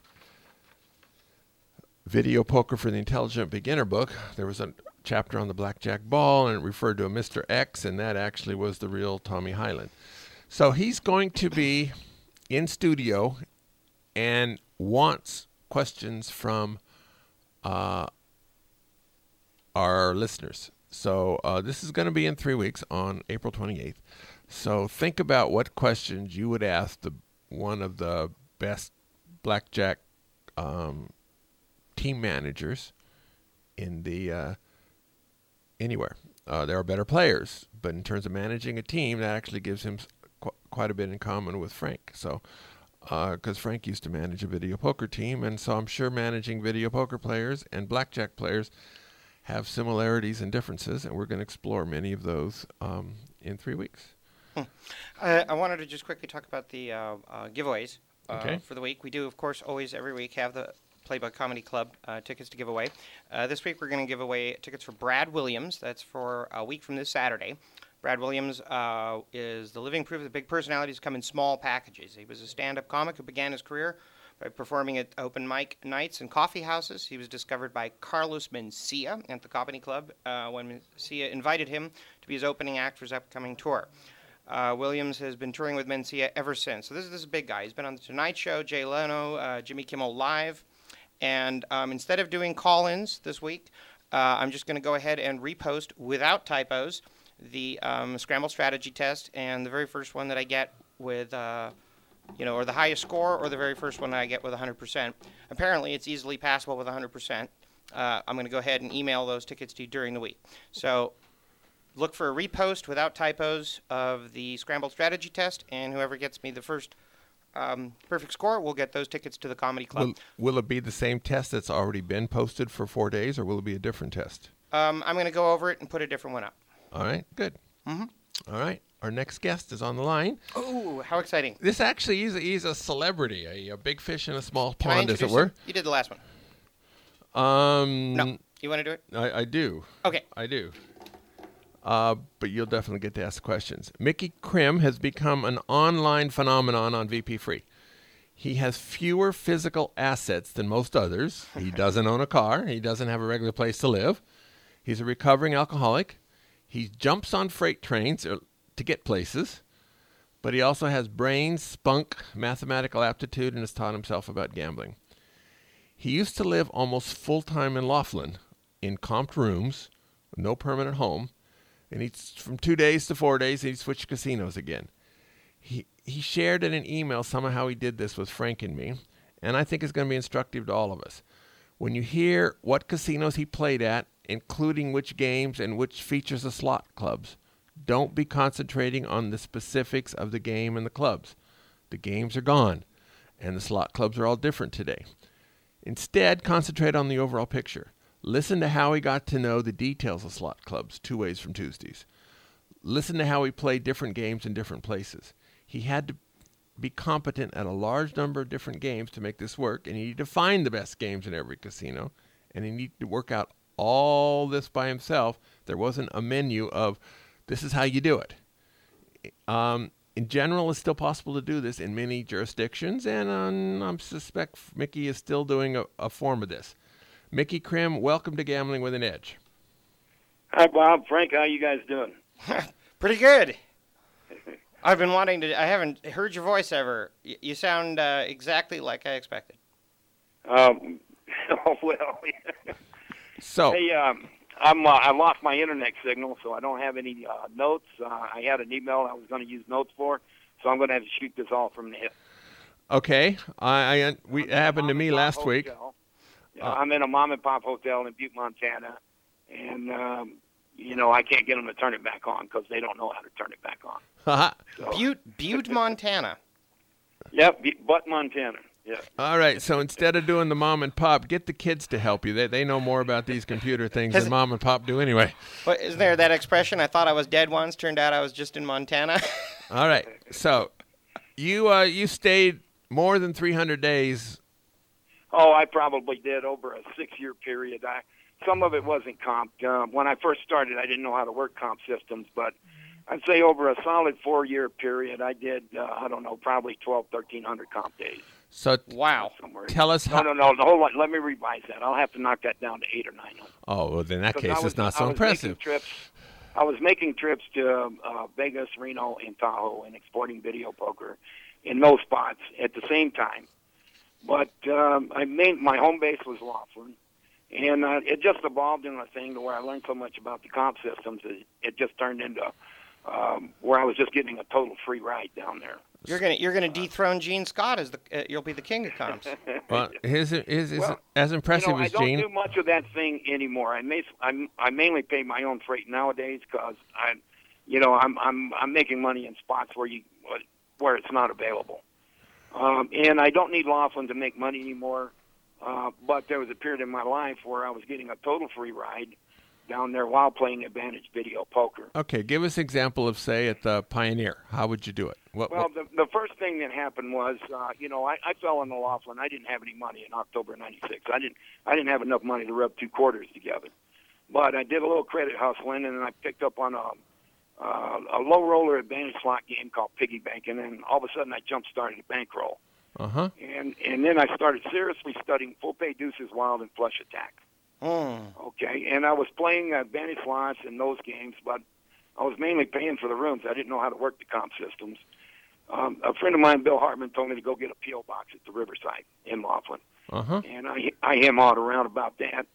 Video Poker for the Intelligent Beginner book. There was a chapter on the blackjack ball, and it referred to a Mister X, and that actually was the real Tommy Highland. So he's going to be in studio and wants questions from uh, our listeners. So uh, this is going to be in three weeks on April twenty-eighth. So think about what questions you would ask the one of the best blackjack um, team managers in the uh, anywhere. Uh, there are better players, but in terms of managing a team, that actually gives him qu- quite a bit in common with Frank. So, because uh, Frank used to manage a video poker team, and so I'm sure managing video poker players and blackjack players have similarities and differences, and we're going to explore many of those um, in three weeks. Hmm. I, I wanted to just quickly talk about the uh, uh, giveaways uh, Okay. for the week. We do, of course, always every week have the Playboy Comedy Club uh, tickets to give away. Uh, this week we're going to give away tickets for Brad Williams. That's for a week from this Saturday. Brad Williams uh, is the living proof that big personalities come in small packages. He was a stand-up comic who began his career by performing at open mic nights and coffee houses. He was discovered by Carlos Mencia at the Comedy Club uh, when Mencia invited him to be his opening act for his upcoming tour. Uh, Williams has been touring with Mencia ever since. So this is, this is a big guy. He's been on The Tonight Show, Jay Leno, uh, Jimmy Kimmel Live. And um, instead of doing call-ins this week, uh, I'm just going to go ahead and repost without typos the um, Scramble Strategy Test. And the very first one that I get with uh, you know, or the highest score, or the very first one I get with one hundred percent. Apparently, it's easily passable with one hundred percent. Uh, I'm going to go ahead and email those tickets to you during the week. So look for a repost without typos of the Scrambled Strategy Test, and whoever gets me the first um, perfect score will get those tickets to the Comedy Club. Will, will it be the same test that's already been posted for four days, or will it be a different test? Um, I'm going to go over it and put a different one up. All right, good. Mm-hmm. All right, our next guest is on the line. Oh, how exciting. This actually is a, he's a celebrity, a, a big fish in a small Can I pond, as it introduce were. him? You did the last one. Um, No. You want to do it? I, I do. Okay. I do. Uh, but you'll definitely get to ask questions. Mickey Krim has become an online phenomenon on V P Free. He has fewer physical assets than most others. He doesn't own a car. He doesn't have a regular place to live. He's a recovering alcoholic. He jumps on freight trains to get places. But he also has brains, spunk, mathematical aptitude, and has taught himself about gambling. He used to live almost full-time in Laughlin in comped rooms, no permanent home. And he's from two days to four days, and he switched casinos again. He he shared in an email some of how he did this with Frank and me, and I think it's going to be instructive to all of us. When you hear what casinos he played at, including which games and which features of slot clubs, don't be concentrating on the specifics of the game and the clubs. The games are gone, and the slot clubs are all different today. Instead, concentrate on the overall picture. Listen to how he got to know the details of slot clubs two ways from Tuesdays. Listen to how he played different games in different places. He had to be competent at a large number of different games to make this work, and he needed to find the best games in every casino, and he needed to work out all this by himself. There wasn't a menu of, this is how you do it. Um, in general, it's still possible to do this in many jurisdictions, and um, I suspect Mickey is still doing a, a form of this. Mickey Krim, welcome to Gambling with an Edge. Hi, Bob. Frank, how you guys doing? Pretty good. I've been wanting to, I haven't heard your voice ever. Y- you sound uh, exactly like I expected. Um, oh, well. So, hey, um, I'm, uh, I lost my internet signal, so I don't have any uh, notes. Uh, I had an email I was going to use notes for, so I'm going to have to shoot this all from the hip. okay, I, I we it happened to me last hotel. week. Uh, I'm in a mom and pop hotel in Butte, Montana, and um, you know I can't get them to turn it back on because they don't know how to turn it back on. So, Butte, Butte, Montana. Yep, Butte, Montana. Yeah. All right, so instead of doing the mom and pop, get the kids to help you. They they know more about these computer things Has than it- mom and pop do anyway. But isn't there that expression, I thought I was dead once, turned out I was just in Montana? All right, so you uh, you stayed more than three hundred days. Oh, I probably did over a six-year period. I, some of it wasn't comped. Uh, when I first started, I didn't know how to work comp systems, but I'd say over a solid four-year period, I did, uh, I don't know, probably twelve, thirteen hundred comp days. So Wow. Somewhere. tell us No, how. no, no, no, hold on. Let me revise that. I'll have to knock that down to eight or nine hundred. Oh, well, in that 'Cause case, I was- it's not I so was impressive. making Trips, I was making trips to uh, Vegas, Reno, and Tahoe and exporting video poker in those spots at the same time. But um, I main, my home base was Laughlin, and uh, it just evolved into a thing to where I learned so much about the comp systems, it, it just turned into um, where I was just getting a total free ride down there. You're gonna you're gonna dethrone Gene Scott as the uh, you'll be the king of comps. Well, his is is Well, as impressive you know, as I don't Gene. do much of that thing anymore. I may, I'm, I mainly pay my own freight nowadays because I, you know, I'm I'm I'm making money in spots where you where it's not available, um, and I don't need Laughlin to make money anymore. Uh, but there was a period in my life where I was getting a total free ride down there while playing Advantage Video Poker. Okay, give us an example of, say, at the Pioneer. How would you do it? What, Well, what- the, the first thing that happened was, uh, you know, I, I fell in the Laughlin. I didn't have any money in October ninety-six. I didn't I didn't have enough money to rub two quarters together. But I did a little credit hustling, and then I picked up on a, uh, a low roller advantage slot game called Piggy Bank, and then all of a sudden I jump started a bankroll. uh-huh. And and then I started seriously studying full pay deuces, wild, and flush attack. Mm. Okay, and I was playing advantage slots in those games, but I was mainly paying for the rooms. I didn't know how to work the comp systems. Um, a friend of mine, Bill Hartman, told me to go get a P O box at the Riverside in Laughlin, Uh-huh. and I I hem out around about that.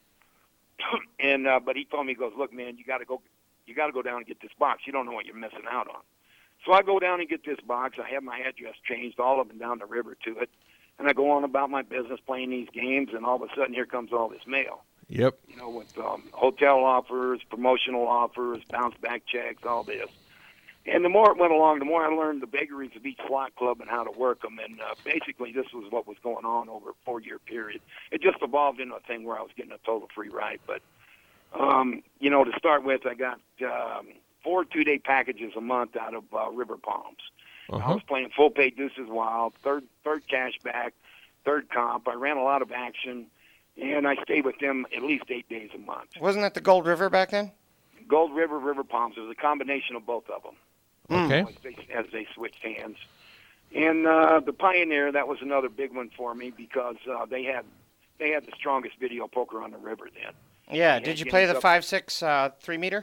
and uh, but he told me, he goes, look, man, you got to go, you got to go down and get this box. You don't know what you're missing out on. So I go down and get this box. I have my address changed all up and down the river to it. And I go on about my business playing these games, and all of a sudden here comes all this mail. Yep. You know, with um, hotel offers, promotional offers, bounce back checks, all this. And the more it went along, the more I learned the vagaries of each slot club and how to work them. And uh, basically this was what was going on over a four-year period. It just evolved into a thing where I was getting a total free ride. But, um, you know, to start with, I got um, four two-day packages a month out of uh, River Palms. Uh-huh. I was playing full pay Deuces Wild, third third cash back, third comp. I ran a lot of action, and I stayed with them at least eight days a month. Wasn't that the Gold River back then? Gold River, River Palms. It was a combination of both of them. Okay. As they, as they switched hands. And uh, the Pioneer, that was another big one for me because uh, they had they had the strongest video poker on the river then. Yeah. And Did you games play the up- five six uh, three meter?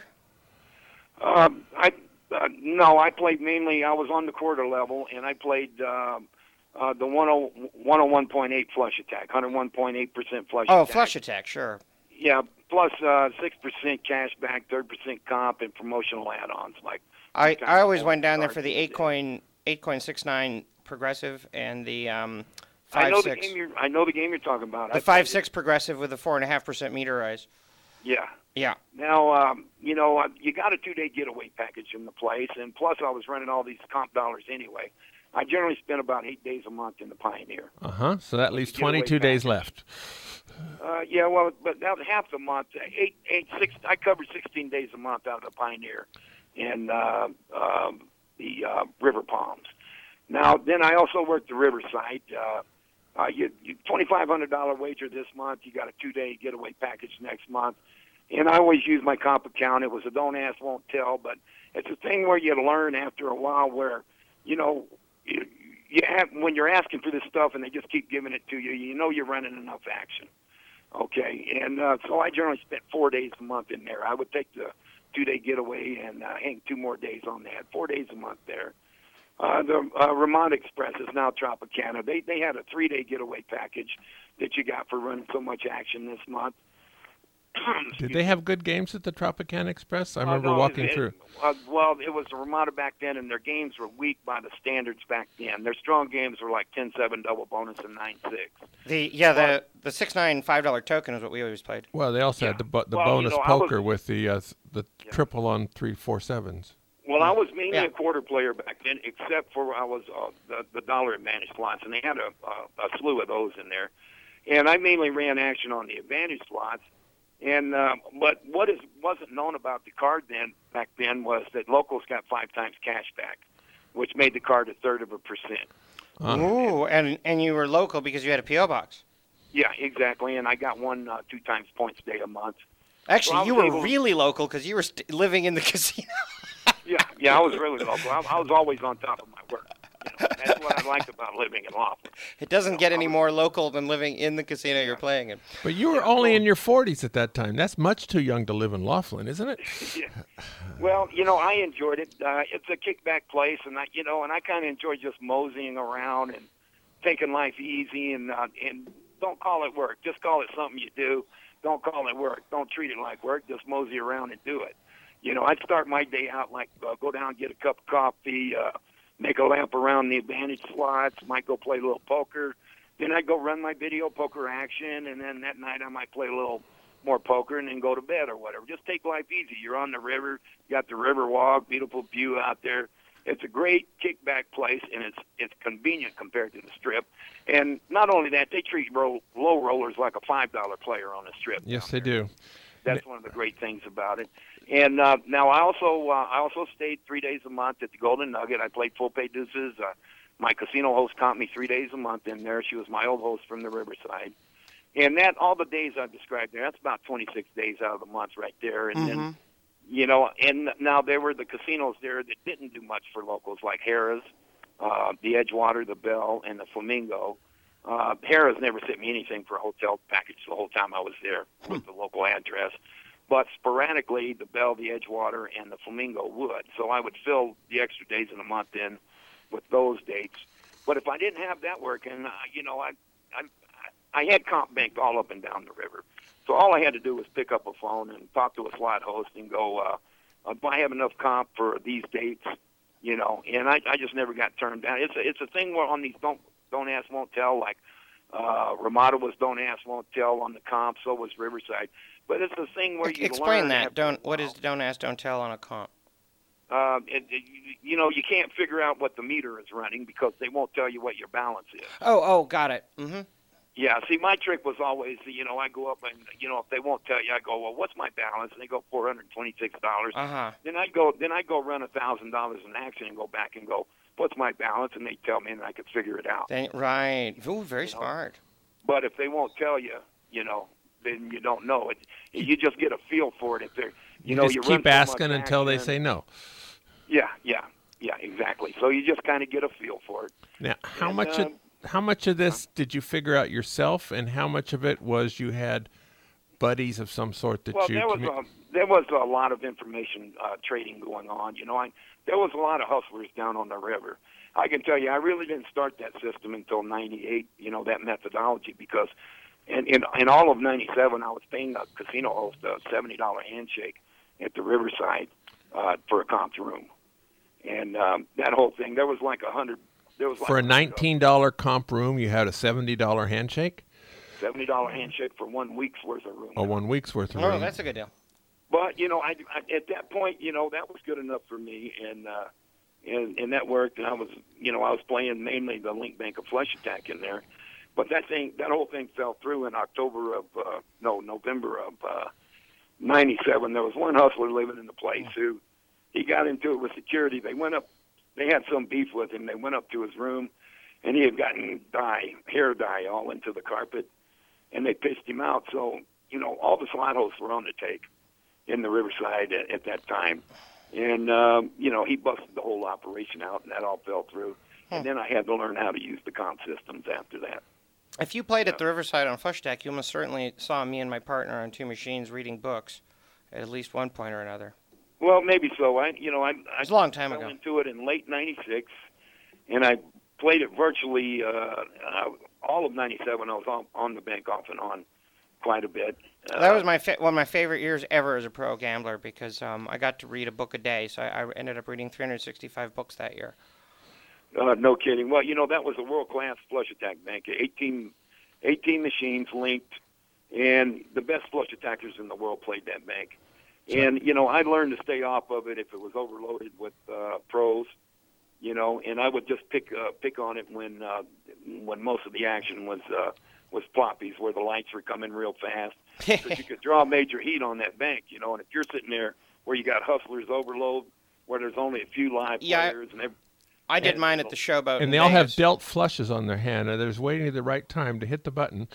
Um, I uh, no, I played mainly. I was on the quarter level, and I played uh, uh, the one oh one point eight flush attack, one oh one point eight percent flush. Oh, attack. flush attack, sure. Yeah, plus uh, six percent cash back, third percent comp, and promotional add-ons like. I, kind I of always phone went down there cards for the and eight stuff. coin eight coin six nine progressive and the um, I five know six. the game you're. I know the game you're talking about. The I five played six progressive with the four and a half percent meter rise. it. Yeah. Yeah. Now, um, you know, uh, you got a two-day getaway package in the place, and plus I was running all these comp dollars anyway. I generally spent about eight days a month in the Pioneer. Uh-huh. So that leaves Getaway twenty-two days package. left. Uh, yeah, well, but now half the month, eight, eight, six. I covered sixteen days a month out of the Pioneer, and uh, um, the uh, River Palms. Now, then I also worked the Riverside. Uh, uh, you, you twenty-five hundred dollar wager this month. You got a two-day getaway package next month. And I always use my comp account. It was a don't ask, won't tell, but it's a thing where you learn after a while where, you know, you, you have, when you're asking for this stuff and they just keep giving it to you, you know you're running enough action. Okay, and uh, so I generally spent four days a month in there. I would take the two-day getaway and uh, hang two more days on that, four days a month there. Uh, the uh, Ramada Express is now Tropicana. They they had a three-day getaway package that you got for running so much action this month. Did they have good games at the Tropicana Express? I Uh, remember no, walking it- through. Uh, well, it was the Ramada back then, and their games were weak by the standards back then. Their strong games were like ten seven double bonus and nine six. The yeah the the six nine five dollar token is what we always played. Well, they also Yeah. had the bu- the Well, you bonus know, I was- poker with the uh, the Yeah. triple on three four sevens. Well, I was mainly Yeah. a quarter player back then, except for I was uh, the, the dollar advantage slots, and they had a, a, a slew of those in there. And I mainly ran action on the advantage slots. And uh, but what is wasn't known about the card then back then was that locals got five times cash back, which made the card a third of a percent. Uh, Ooh, and and you were local because you had a P O box. Yeah, exactly. And I got one uh, two times points a day a month. Actually, Well, I you was were able to- really local because you were st- living in the casino. Yeah, yeah, I was really local. I, I was always on top of my work. You know, that's what I liked about living in Laughlin. It doesn't get any more local than living in the casino you're playing in. but you were only in your forties at that time. That's much too young to live in Laughlin, isn't it? Yeah. Well, you know, I enjoyed it. Uh, it's a kickback place, and I, you know, and I kind of enjoy just moseying around and taking life easy, and uh, and don't call it work. Just call it something you do. Don't call it work. Don't treat it like work. Just mosey around and do it. You know, I'd start my day out like uh, go down, get a cup of coffee, uh, make a lap around the advantage slots, might go play a little poker. Then I'd go run my video poker action, and then that night I might play a little more poker and then go to bed or whatever. Just take life easy. You're on the river. You got the river walk, beautiful view out there. It's a great kickback place, and it's it's convenient compared to the Strip. And not only that, they treat roll, low rollers like a five dollar player on the Strip. Yes, down they there. do. That's one of the great things about it. And uh, now I also uh, I also stayed three days a month at the Golden Nugget. I played full pay deuces. Uh, my casino host comped me three days a month in there. She was my old host from the Riverside. And that all the days I've described there, that's about twenty-six days out of the month right there. And then, you know, and now there were the casinos there that didn't do much for locals, like Harrah's, uh, the Edgewater, the Bell, and the Flamingo. Uh, Harrah's never sent me anything for a hotel package the whole time I was there with the local address. But sporadically, the Bell, the Edgewater, and the Flamingo would. So I would fill the extra days in a month in with those dates. But if I didn't have that working, uh, you know, I, I I had comp banked all up and down the river. So all I had to do was pick up a phone and talk to a slot host and go, uh, uh, do I have enough comp for these dates? you know, and I, I just never got turned down. It's a, it's a thing where on these don't don't ask, won't tell, like uh, Ramada was don't ask, won't tell on the comp, so was Riverside. But it's a thing where you explain learn that. after Don't a what while. is don't ask, don't tell on a comp? Uh, it, it, you know, you can't figure out what the meter is running because they won't tell you what your balance is. Oh, oh, got it. Mm-hmm. Yeah, see, my trick was always, you know, I go up and, you know, if they won't tell you, I go, well, what's my balance? And they go four hundred twenty-six dollars. Uh-huh. Then I go, then I go run a thousand dollars in action and go back and go, what's my balance? And they tell me, and I could figure it out. Then, right. Ooh, very You know? smart. But if they won't tell you, you know, then you don't know it. You just get a feel for it. If they're, you, You, know, just you run keep so asking much until they action. say no. Yeah, yeah, yeah, exactly. So you just kind of get a feel for it. Now, how And, much uh, of, how much of this did you figure out yourself, and how much of it was you had buddies of some sort that Well, you? there was commu- a, there was a lot of information uh, trading going on. You know, I, there was a lot of hustlers down on the river. I can tell you, I really didn't start that system until ninety-eight. You know, that methodology, because in in, in all of ninety-seven, I was paying a casino host a seventy dollar handshake at the Riverside uh, for a comp room, and um, that whole thing. There was like a hundred. There was like For a hundred nineteen dollar comp room, you had a seventy dollar handshake, seventy dollar handshake for one week's worth of room. or one week's worth of Oh, room. that's a good deal. But you know, I, I at that point, you know, that was good enough for me, and uh, and and that worked. And I was, you know, I was playing mainly the Link Bank of Flush Attack in there. But that thing, that whole thing fell through in October of uh, no November of uh, ninety-seven. There was one hustler living in the place who he got into it with security. They went up. They had some beef with him. They went up to his room, and he had gotten dye, hair dye, all into the carpet, and they pissed him out. So, you know, all the slot hosts were on the take in the Riverside at, at that time. And, um, you know, he busted the whole operation out, and that all fell through. And then I had to learn how to use the comp systems after that. If you played at the Riverside on Flush Deck, you almost certainly saw me and my partner on two machines reading books at least one point or another. Well, maybe so. I, you know, I, I was a long time fell ago. into it in late ninety-six, and I played it virtually uh, uh, all of ninety-seven. I was on, on the bank off and on quite a bit. Uh, That was my fa- one of my favorite years ever as a pro gambler because um, I got to read a book a day, so I, I ended up reading three hundred sixty-five books that year. Uh, no kidding. Well, you know, that was a world-class flush attack bank. eighteen, eighteen machines linked, and the best flush attackers in the world played that bank. And, you know, I learned to stay off of it if it was overloaded with uh, pros, you know, and I would just pick uh, pick on it when uh, when most of the action was uh, was ploppies, where the lights were coming real fast. Because you could draw major heat on that bank, you know, and if you're sitting there where you got hustlers overload, where there's only a few live Yeah, I- players, and every, I did mine at the Showboat. and in they all have Vegas. dealt flushes on their hand, and there's waiting at the right time to hit the button.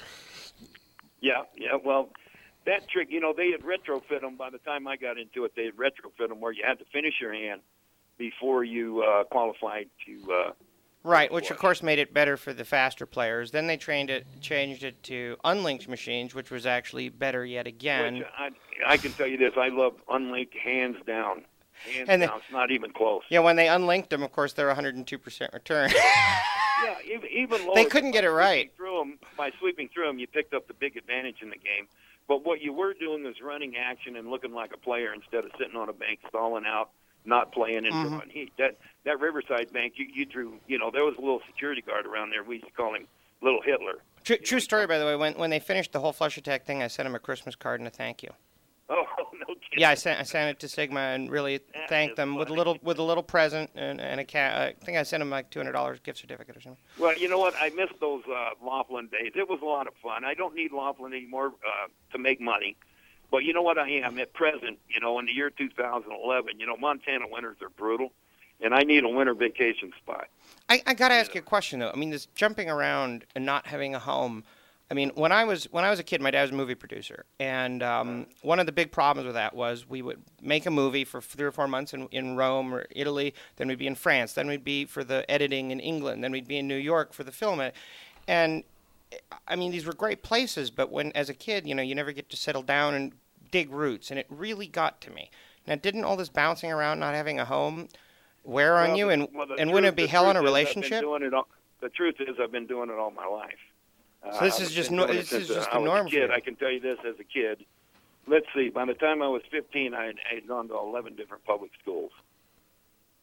Yeah, yeah. Well, that trick, you know, they had retrofit them. By the time I got into it, they had retrofit them where you had to finish your hand before you uh, qualified to. Uh, Right, which of course made it better for the faster players. Then they trained it, changed it to unlinked machines, which was actually better yet again. which I, I can tell you this: I love unlinked hands down. Hands And they- down. It's not even close. Yeah, when they unlinked them, of course, they're one hundred two percent return. Yeah, even, even lower. They couldn't get it by right. sweeping Through them, by sweeping through them, you picked up the big advantage in the game. But what you were doing was running action and looking like a player instead of sitting on a bank stalling out, not playing and Mm-hmm. drawing heat. That that Riverside bank, you, you drew. You know, there was a little security guard around there. We used to call him Little Hitler. True, true story, by the way. When when they finished the whole Flush Attack thing, I sent him a Christmas card and a thank you. Oh no kidding. Yeah, I sent I sent it to Sigma and really That thanked is them with a funny. little with a little present and, and a cat. I think I sent him like two hundred dollars gift certificate or something. Well, you know what? I miss those uh, Laughlin days. It was a lot of fun. I don't need Laughlin anymore uh, to make money. But you know what I am at present, you know, in the year two thousand eleven, you know, Montana winters are brutal, and I need a winter vacation spot. I, I got to ask you a question though. I mean, this jumping around and not having a home. I mean, when I was when I was a kid, my dad was a movie producer, and um, one of the big problems with that was we would make a movie for three or four months in, in Rome or Italy, then we'd be in France, then we'd be for the editing in England, then we'd be in New York for the film, and I mean, these were great places, but when as a kid, you know, you never get to settle down and dig roots, and it really got to me. Now, didn't all this bouncing around, not having a home, wear on Well, you, the- and well, the and wouldn't it truth- be the hell in a truth is I've been relationship? doing it all, the truth is, I've been doing it all my life. Uh, So this I've is just been no- doing it this since, is uh, just I the was norm a for kid. you. I can tell you this as a kid. Let's see. By the time I was fifteen, I had, I had gone to eleven different public schools.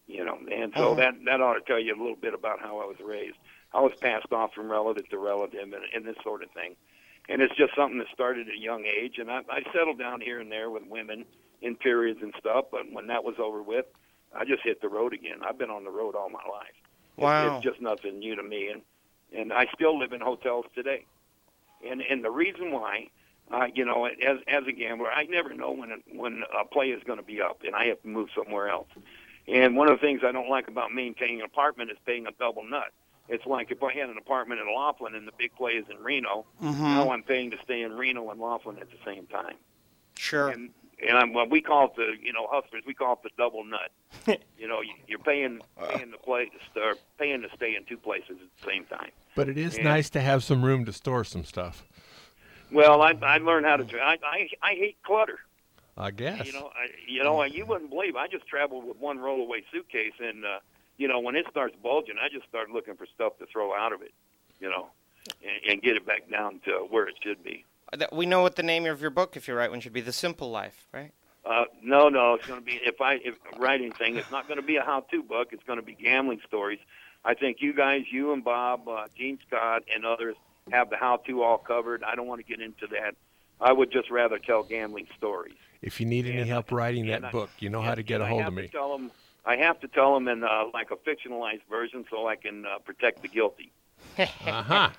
You know, and so Uh-huh. that that ought to tell you a little bit about how I was raised. I was passed off from relative to relative and, and this sort of thing. And it's just something that started at a young age. And I, I settled down here and there with women in periods and stuff. But when that was over with, I just hit the road again. I've been on the road all my life. It's, Wow. it's just nothing new to me. And, and I still live in hotels today. And and the reason why, uh, you know, as as a gambler, I never know when when a play is going to be up and I have to move somewhere else. And one of the things I don't like about maintaining an apartment is paying a double nut. It's like if I had an apartment in Laughlin and the big play is in Reno, Mm-hmm. now I'm paying to stay in Reno and Laughlin at the same time. Sure. And and I'm, well, we call it the, you know, hustlers, we call it the double nut. You know, you, you're paying paying the play, or paying to stay in two places at the same time. But it is Yeah. nice to have some room to store some stuff. Well, I I learned how to. I I, I hate clutter. I guess. You know, I, you know, you wouldn't believe. I just traveled with one rollaway suitcase, and uh, you know, when it starts bulging, I just start looking for stuff to throw out of it. You know, and, and get it back down to where it should be. That- We know what the name of your book, if you write one, should be The Simple Life, right? Uh, no, no, it's going to be if I if write anything, it's not going to be a how-to book. It's going to be gambling stories. I think you guys, you and Bob, uh, Gene Scott, and others have the how-to all covered. I don't want to get into that. I would just rather tell gambling stories. If you need any And- help writing and that I- book, you know how and- to get and a I hold have of to me. Tell them, I have to tell them in uh, like a fictionalized version so I can uh, protect the guilty. Uh-huh.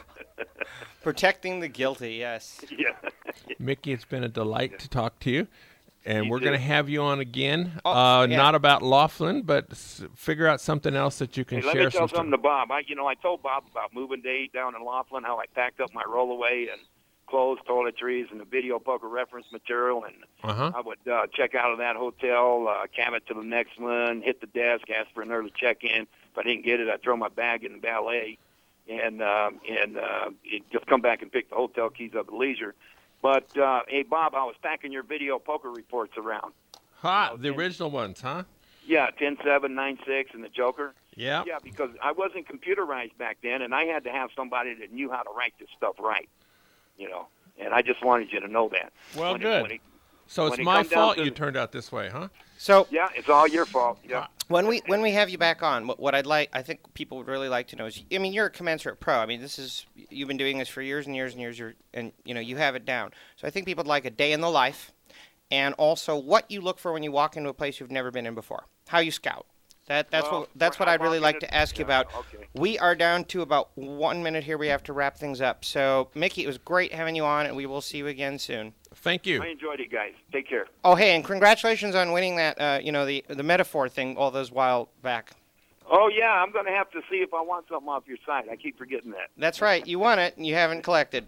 Protecting the guilty, yes. Yeah. Mickey, it's been a delight to talk to you. And You we're too. going to have you on again. Oh, uh, yeah. Not about Laughlin, but s- figure out something else that you can Hey, let share me tell some something to Bob. I, you know, I told Bob about moving day down in Laughlin, how I packed up my rollaway and clothes, toiletries, and the video poker reference material, and Uh-huh. I would uh, check out of that hotel, uh, cab it to the next one, hit the desk, ask for an early check-in. If I didn't get it, I'd throw my bag in the valet, and uh, and uh, it, just come back and pick the hotel keys up at leisure. But, uh, hey, Bob, I was packing your video poker reports around. Ha, the original ones, huh? Yeah, ten seven, nine six, and the Joker. Yeah. Yeah, because I wasn't computerized back then, and I had to have somebody that knew how to write this stuff right, you know. And I just wanted you to know that. Well, When it- good. when it- So it's when it my come down fault to- you turned out this way, huh? So yeah, it's all your fault. Yeah. when we when we have you back on, what, what I'd like, I think people would really like to know is, I mean, you're a commensurate pro. I mean, this is you've been doing this for years and years and years, you're, and you know you have it down. So I think people would like a day in the life, and also what you look for when you walk into a place you've never been in before. How you scout. That that's Well, what that's what I I'd really walk like in to it- ask you yeah, about. okay. We are down to about one minute here. We have to wrap things up. So Mickey, it was great having you on, and we will see you again soon. Thank you. I enjoyed it, guys. Take care. Oh, hey, and congratulations on winning that. Uh, you know the the metaphor thing all those while back. Oh, yeah, I'm going to have to see if I want something off your site. I keep forgetting that. That's right. You won it, and you haven't collected.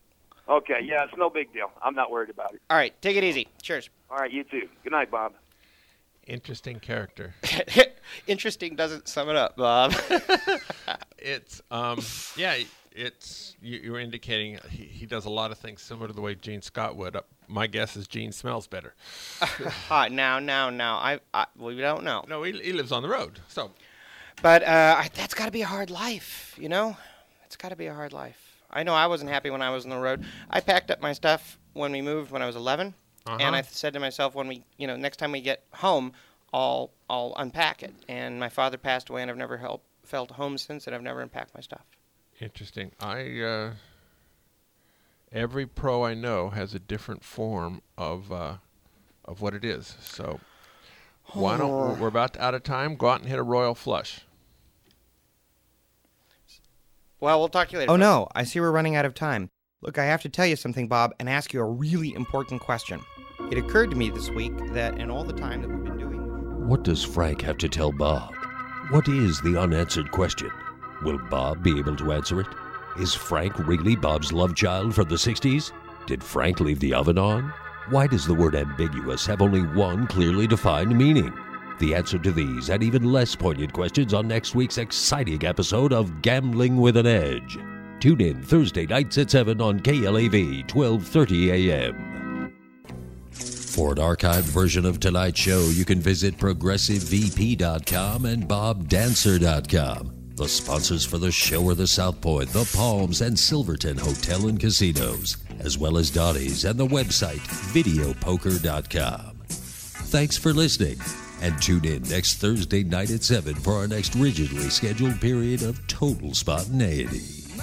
Okay, yeah, it's no big deal. I'm not worried about it. All right, take it easy. Cheers. All right, you too. Good night, Bob. Interesting character. Interesting doesn't sum it up, Bob. It's, um, yeah, it's, you, you were indicating he, he does a lot of things similar to the way Gene Scott would. Uh, my guess is Gene smells better. Hi, now, now, now. I, I we don't know. No, he, he lives on the road, so. But uh, I, that's got to be a hard life, you know? It's got to be a hard life. I know I wasn't happy when I was on the road. I packed up my stuff when we moved when I was eleven, Uh-huh. and I said to myself, when we, you know, next time we get home, I'll I'll unpack it. And my father passed away, and I've never helped, felt home since, and I've never unpacked my stuff. Interesting. I, uh, every pro I know has a different form of, uh, of what it is. So why don't, we're- we're about out of time. Go out and hit a royal flush. Well, we'll talk to you later. Oh, no, I see we're running out of time. Look, I have to tell you something, Bob, and ask you a really important question. It occurred to me this week that in all the time that we've been doing... What does Frank have to tell Bob? What is the unanswered question? Will Bob be able to answer it? Is Frank really Bob's love child from the sixties? Did Frank leave the oven on? Why does the word ambiguous have only one clearly defined meaning? The answer to these and even less poignant questions on next week's exciting episode of Gambling with an Edge. Tune in Thursday nights at seven on K L A V, twelve thirty a m For an archived version of tonight's show, you can visit progressive v p dot com and bob dancer dot com. The sponsors for the show are the South Point, the Palms, and Silverton Hotel and Casinos, as well as Donnie's and the website video poker dot com. Thanks for listening. And tune in next Thursday night at seven for our next rigidly scheduled period of total spontaneity.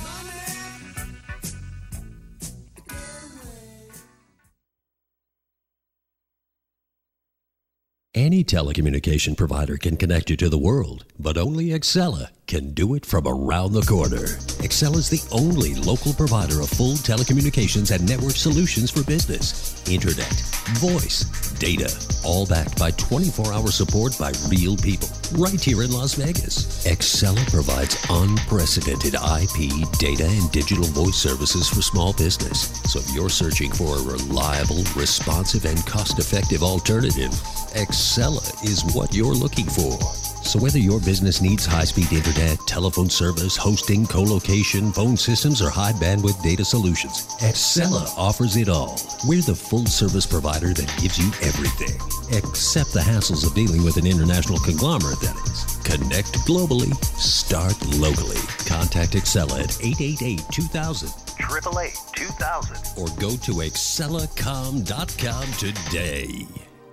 Any telecommunication provider can connect you to the world, but only Excella can do it from around the corner. Excella is the only local provider of full telecommunications and network solutions for business, internet, voice, data, all backed by twenty-four hour support by real people right here in Las Vegas. Excella provides unprecedented I P, data, and digital voice services for small business. So if you're searching for a reliable, responsive, and cost-effective alternative, Excella is what you're looking for. So whether your business needs high-speed internet, telephone service, hosting, co-location, phone systems, or high-bandwidth data solutions, Excella offers it all. We're the full-service provider that gives you everything, except the hassles of dealing with an international conglomerate, that is. Connect globally, start locally. Contact Excella at eight eight eight, two thousand, eight eight eight, two thousand, or go to excella com dot com today.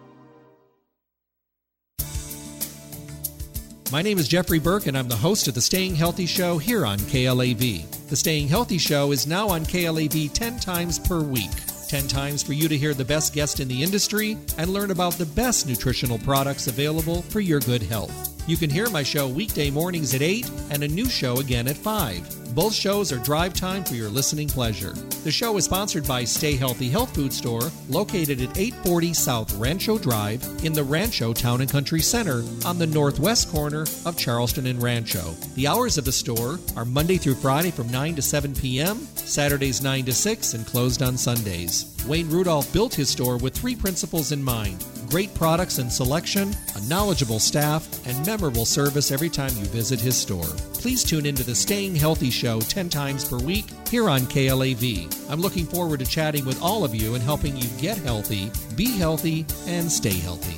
My name is Jeffrey Burke, and I'm the host of the Staying Healthy Show here on K L A V. The Staying Healthy Show is now on K L A V ten times per week. ten times for you to hear the best guest in the industry and learn about the best nutritional products available for your good health. You can hear my show weekday mornings at eight and a new show again at five. Both shows are drive time for your listening pleasure. The show is sponsored by Stay Healthy Health Food Store, located at eight forty South Rancho Drive in the Rancho Town and Country Center on the northwest corner of Charleston and Rancho. The hours of the store are Monday through Friday from nine to seven p.m., Saturdays nine to six, and closed on Sundays. Wayne Rudolph built his store with three principles in mind: great products and selection, a knowledgeable staff, and memorable service every time you visit his store. Please tune into the Staying Healthy Show ten times per week here on K L A V. I'm looking forward to chatting with all of you and helping you get healthy, be healthy, and stay healthy.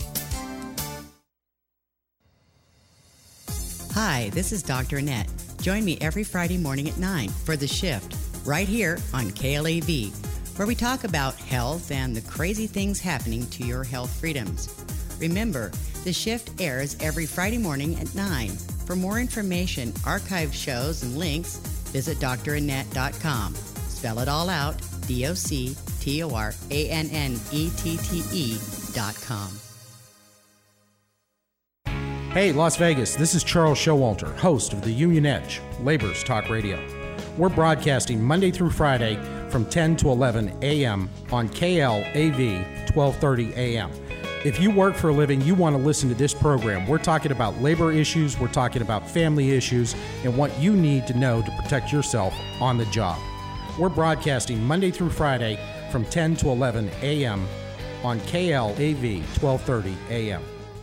Hi, this is Doctor Annette. Join me every Friday morning at nine for The Shift, right here on K L A V, where we talk about health and the crazy things happening to your health freedoms. Remember, The Shift airs every Friday morning at nine. For more information, archived shows, and links, visit D R annette dot com. Spell it all out, D O C T O R A N N E T T E dot com. Hey, Las Vegas, this is Charles Showalter, host of the Union Edge, Labor's Talk Radio. We're broadcasting Monday through Friday from ten to eleven a.m. on K L A V, twelve thirty a.m. If you work for a living, you want to listen to this program. We're talking about labor issues, we're talking about family issues, and what you need to know to protect yourself on the job. We're broadcasting Monday through Friday from ten to eleven a.m. on K L A V, twelve thirty a.m.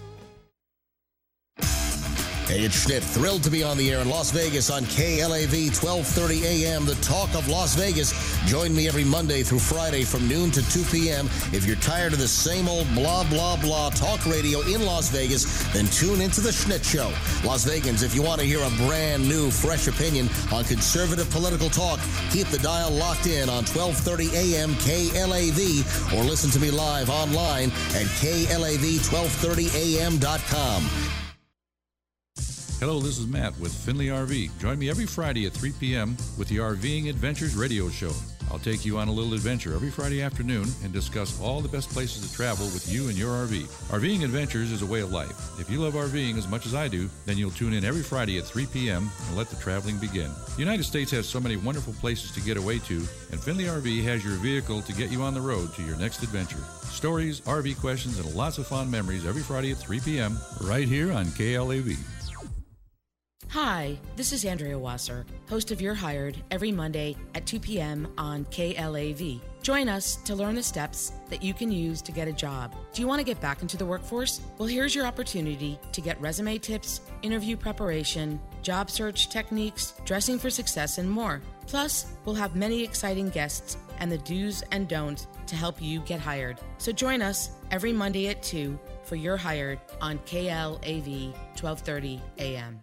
Hey, it's Schnitt. Thrilled to be on the air in Las Vegas on K L A V, twelve thirty a.m., the talk of Las Vegas. Join me every Monday through Friday from noon to two p.m. If you're tired of the same old blah, blah, blah talk radio in Las Vegas, then tune into the Schnitt Show. Las Vegans, if you want to hear a brand new, fresh opinion on conservative political talk, keep the dial locked in on twelve thirty a.m. K L A V, or listen to me live online at K L A V twelve thirty a m dot com. Hello, this is Matt with Finley R V. Join me every Friday at three p.m. with the RVing Adventures radio show. I'll take you on a little adventure every Friday afternoon and discuss all the best places to travel with you and your R V. RVing Adventures is a way of life. If you love RVing as much as I do, then you'll tune in every Friday at three p.m. and let the traveling begin. The United States has so many wonderful places to get away to, and Finley R V has your vehicle to get you on the road to your next adventure. Stories, R V questions, and lots of fun memories every Friday at three p.m. right here on K L A V. Hi, this is Andrea Wasser, host of You're Hired, every Monday at two p.m. on K L A V. Join us to learn the steps that you can use to get a job. Do you want to get back into the workforce? Well, here's your opportunity to get resume tips, interview preparation, job search techniques, dressing for success, and more. Plus, we'll have many exciting guests and the do's and don'ts to help you get hired. So join us every Monday at two for You're Hired on K L A V, twelve thirty a.m.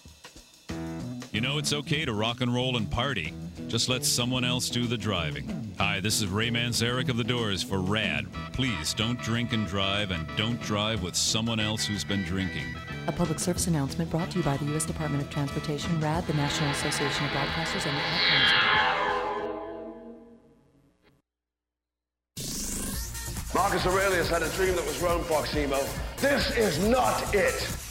You know, it's okay to rock and roll and party. Just let someone else do the driving. Hi, this is Ray Manzarek of The Doors for RAD. Please don't drink and drive, and don't drive with someone else who's been drinking. A public service announcement brought to you by the U S Department of Transportation, RAD, the National Association of Broadcasters, and the Ad Council. Marcus Aurelius had a dream that was Rome, Proximo. This is not it.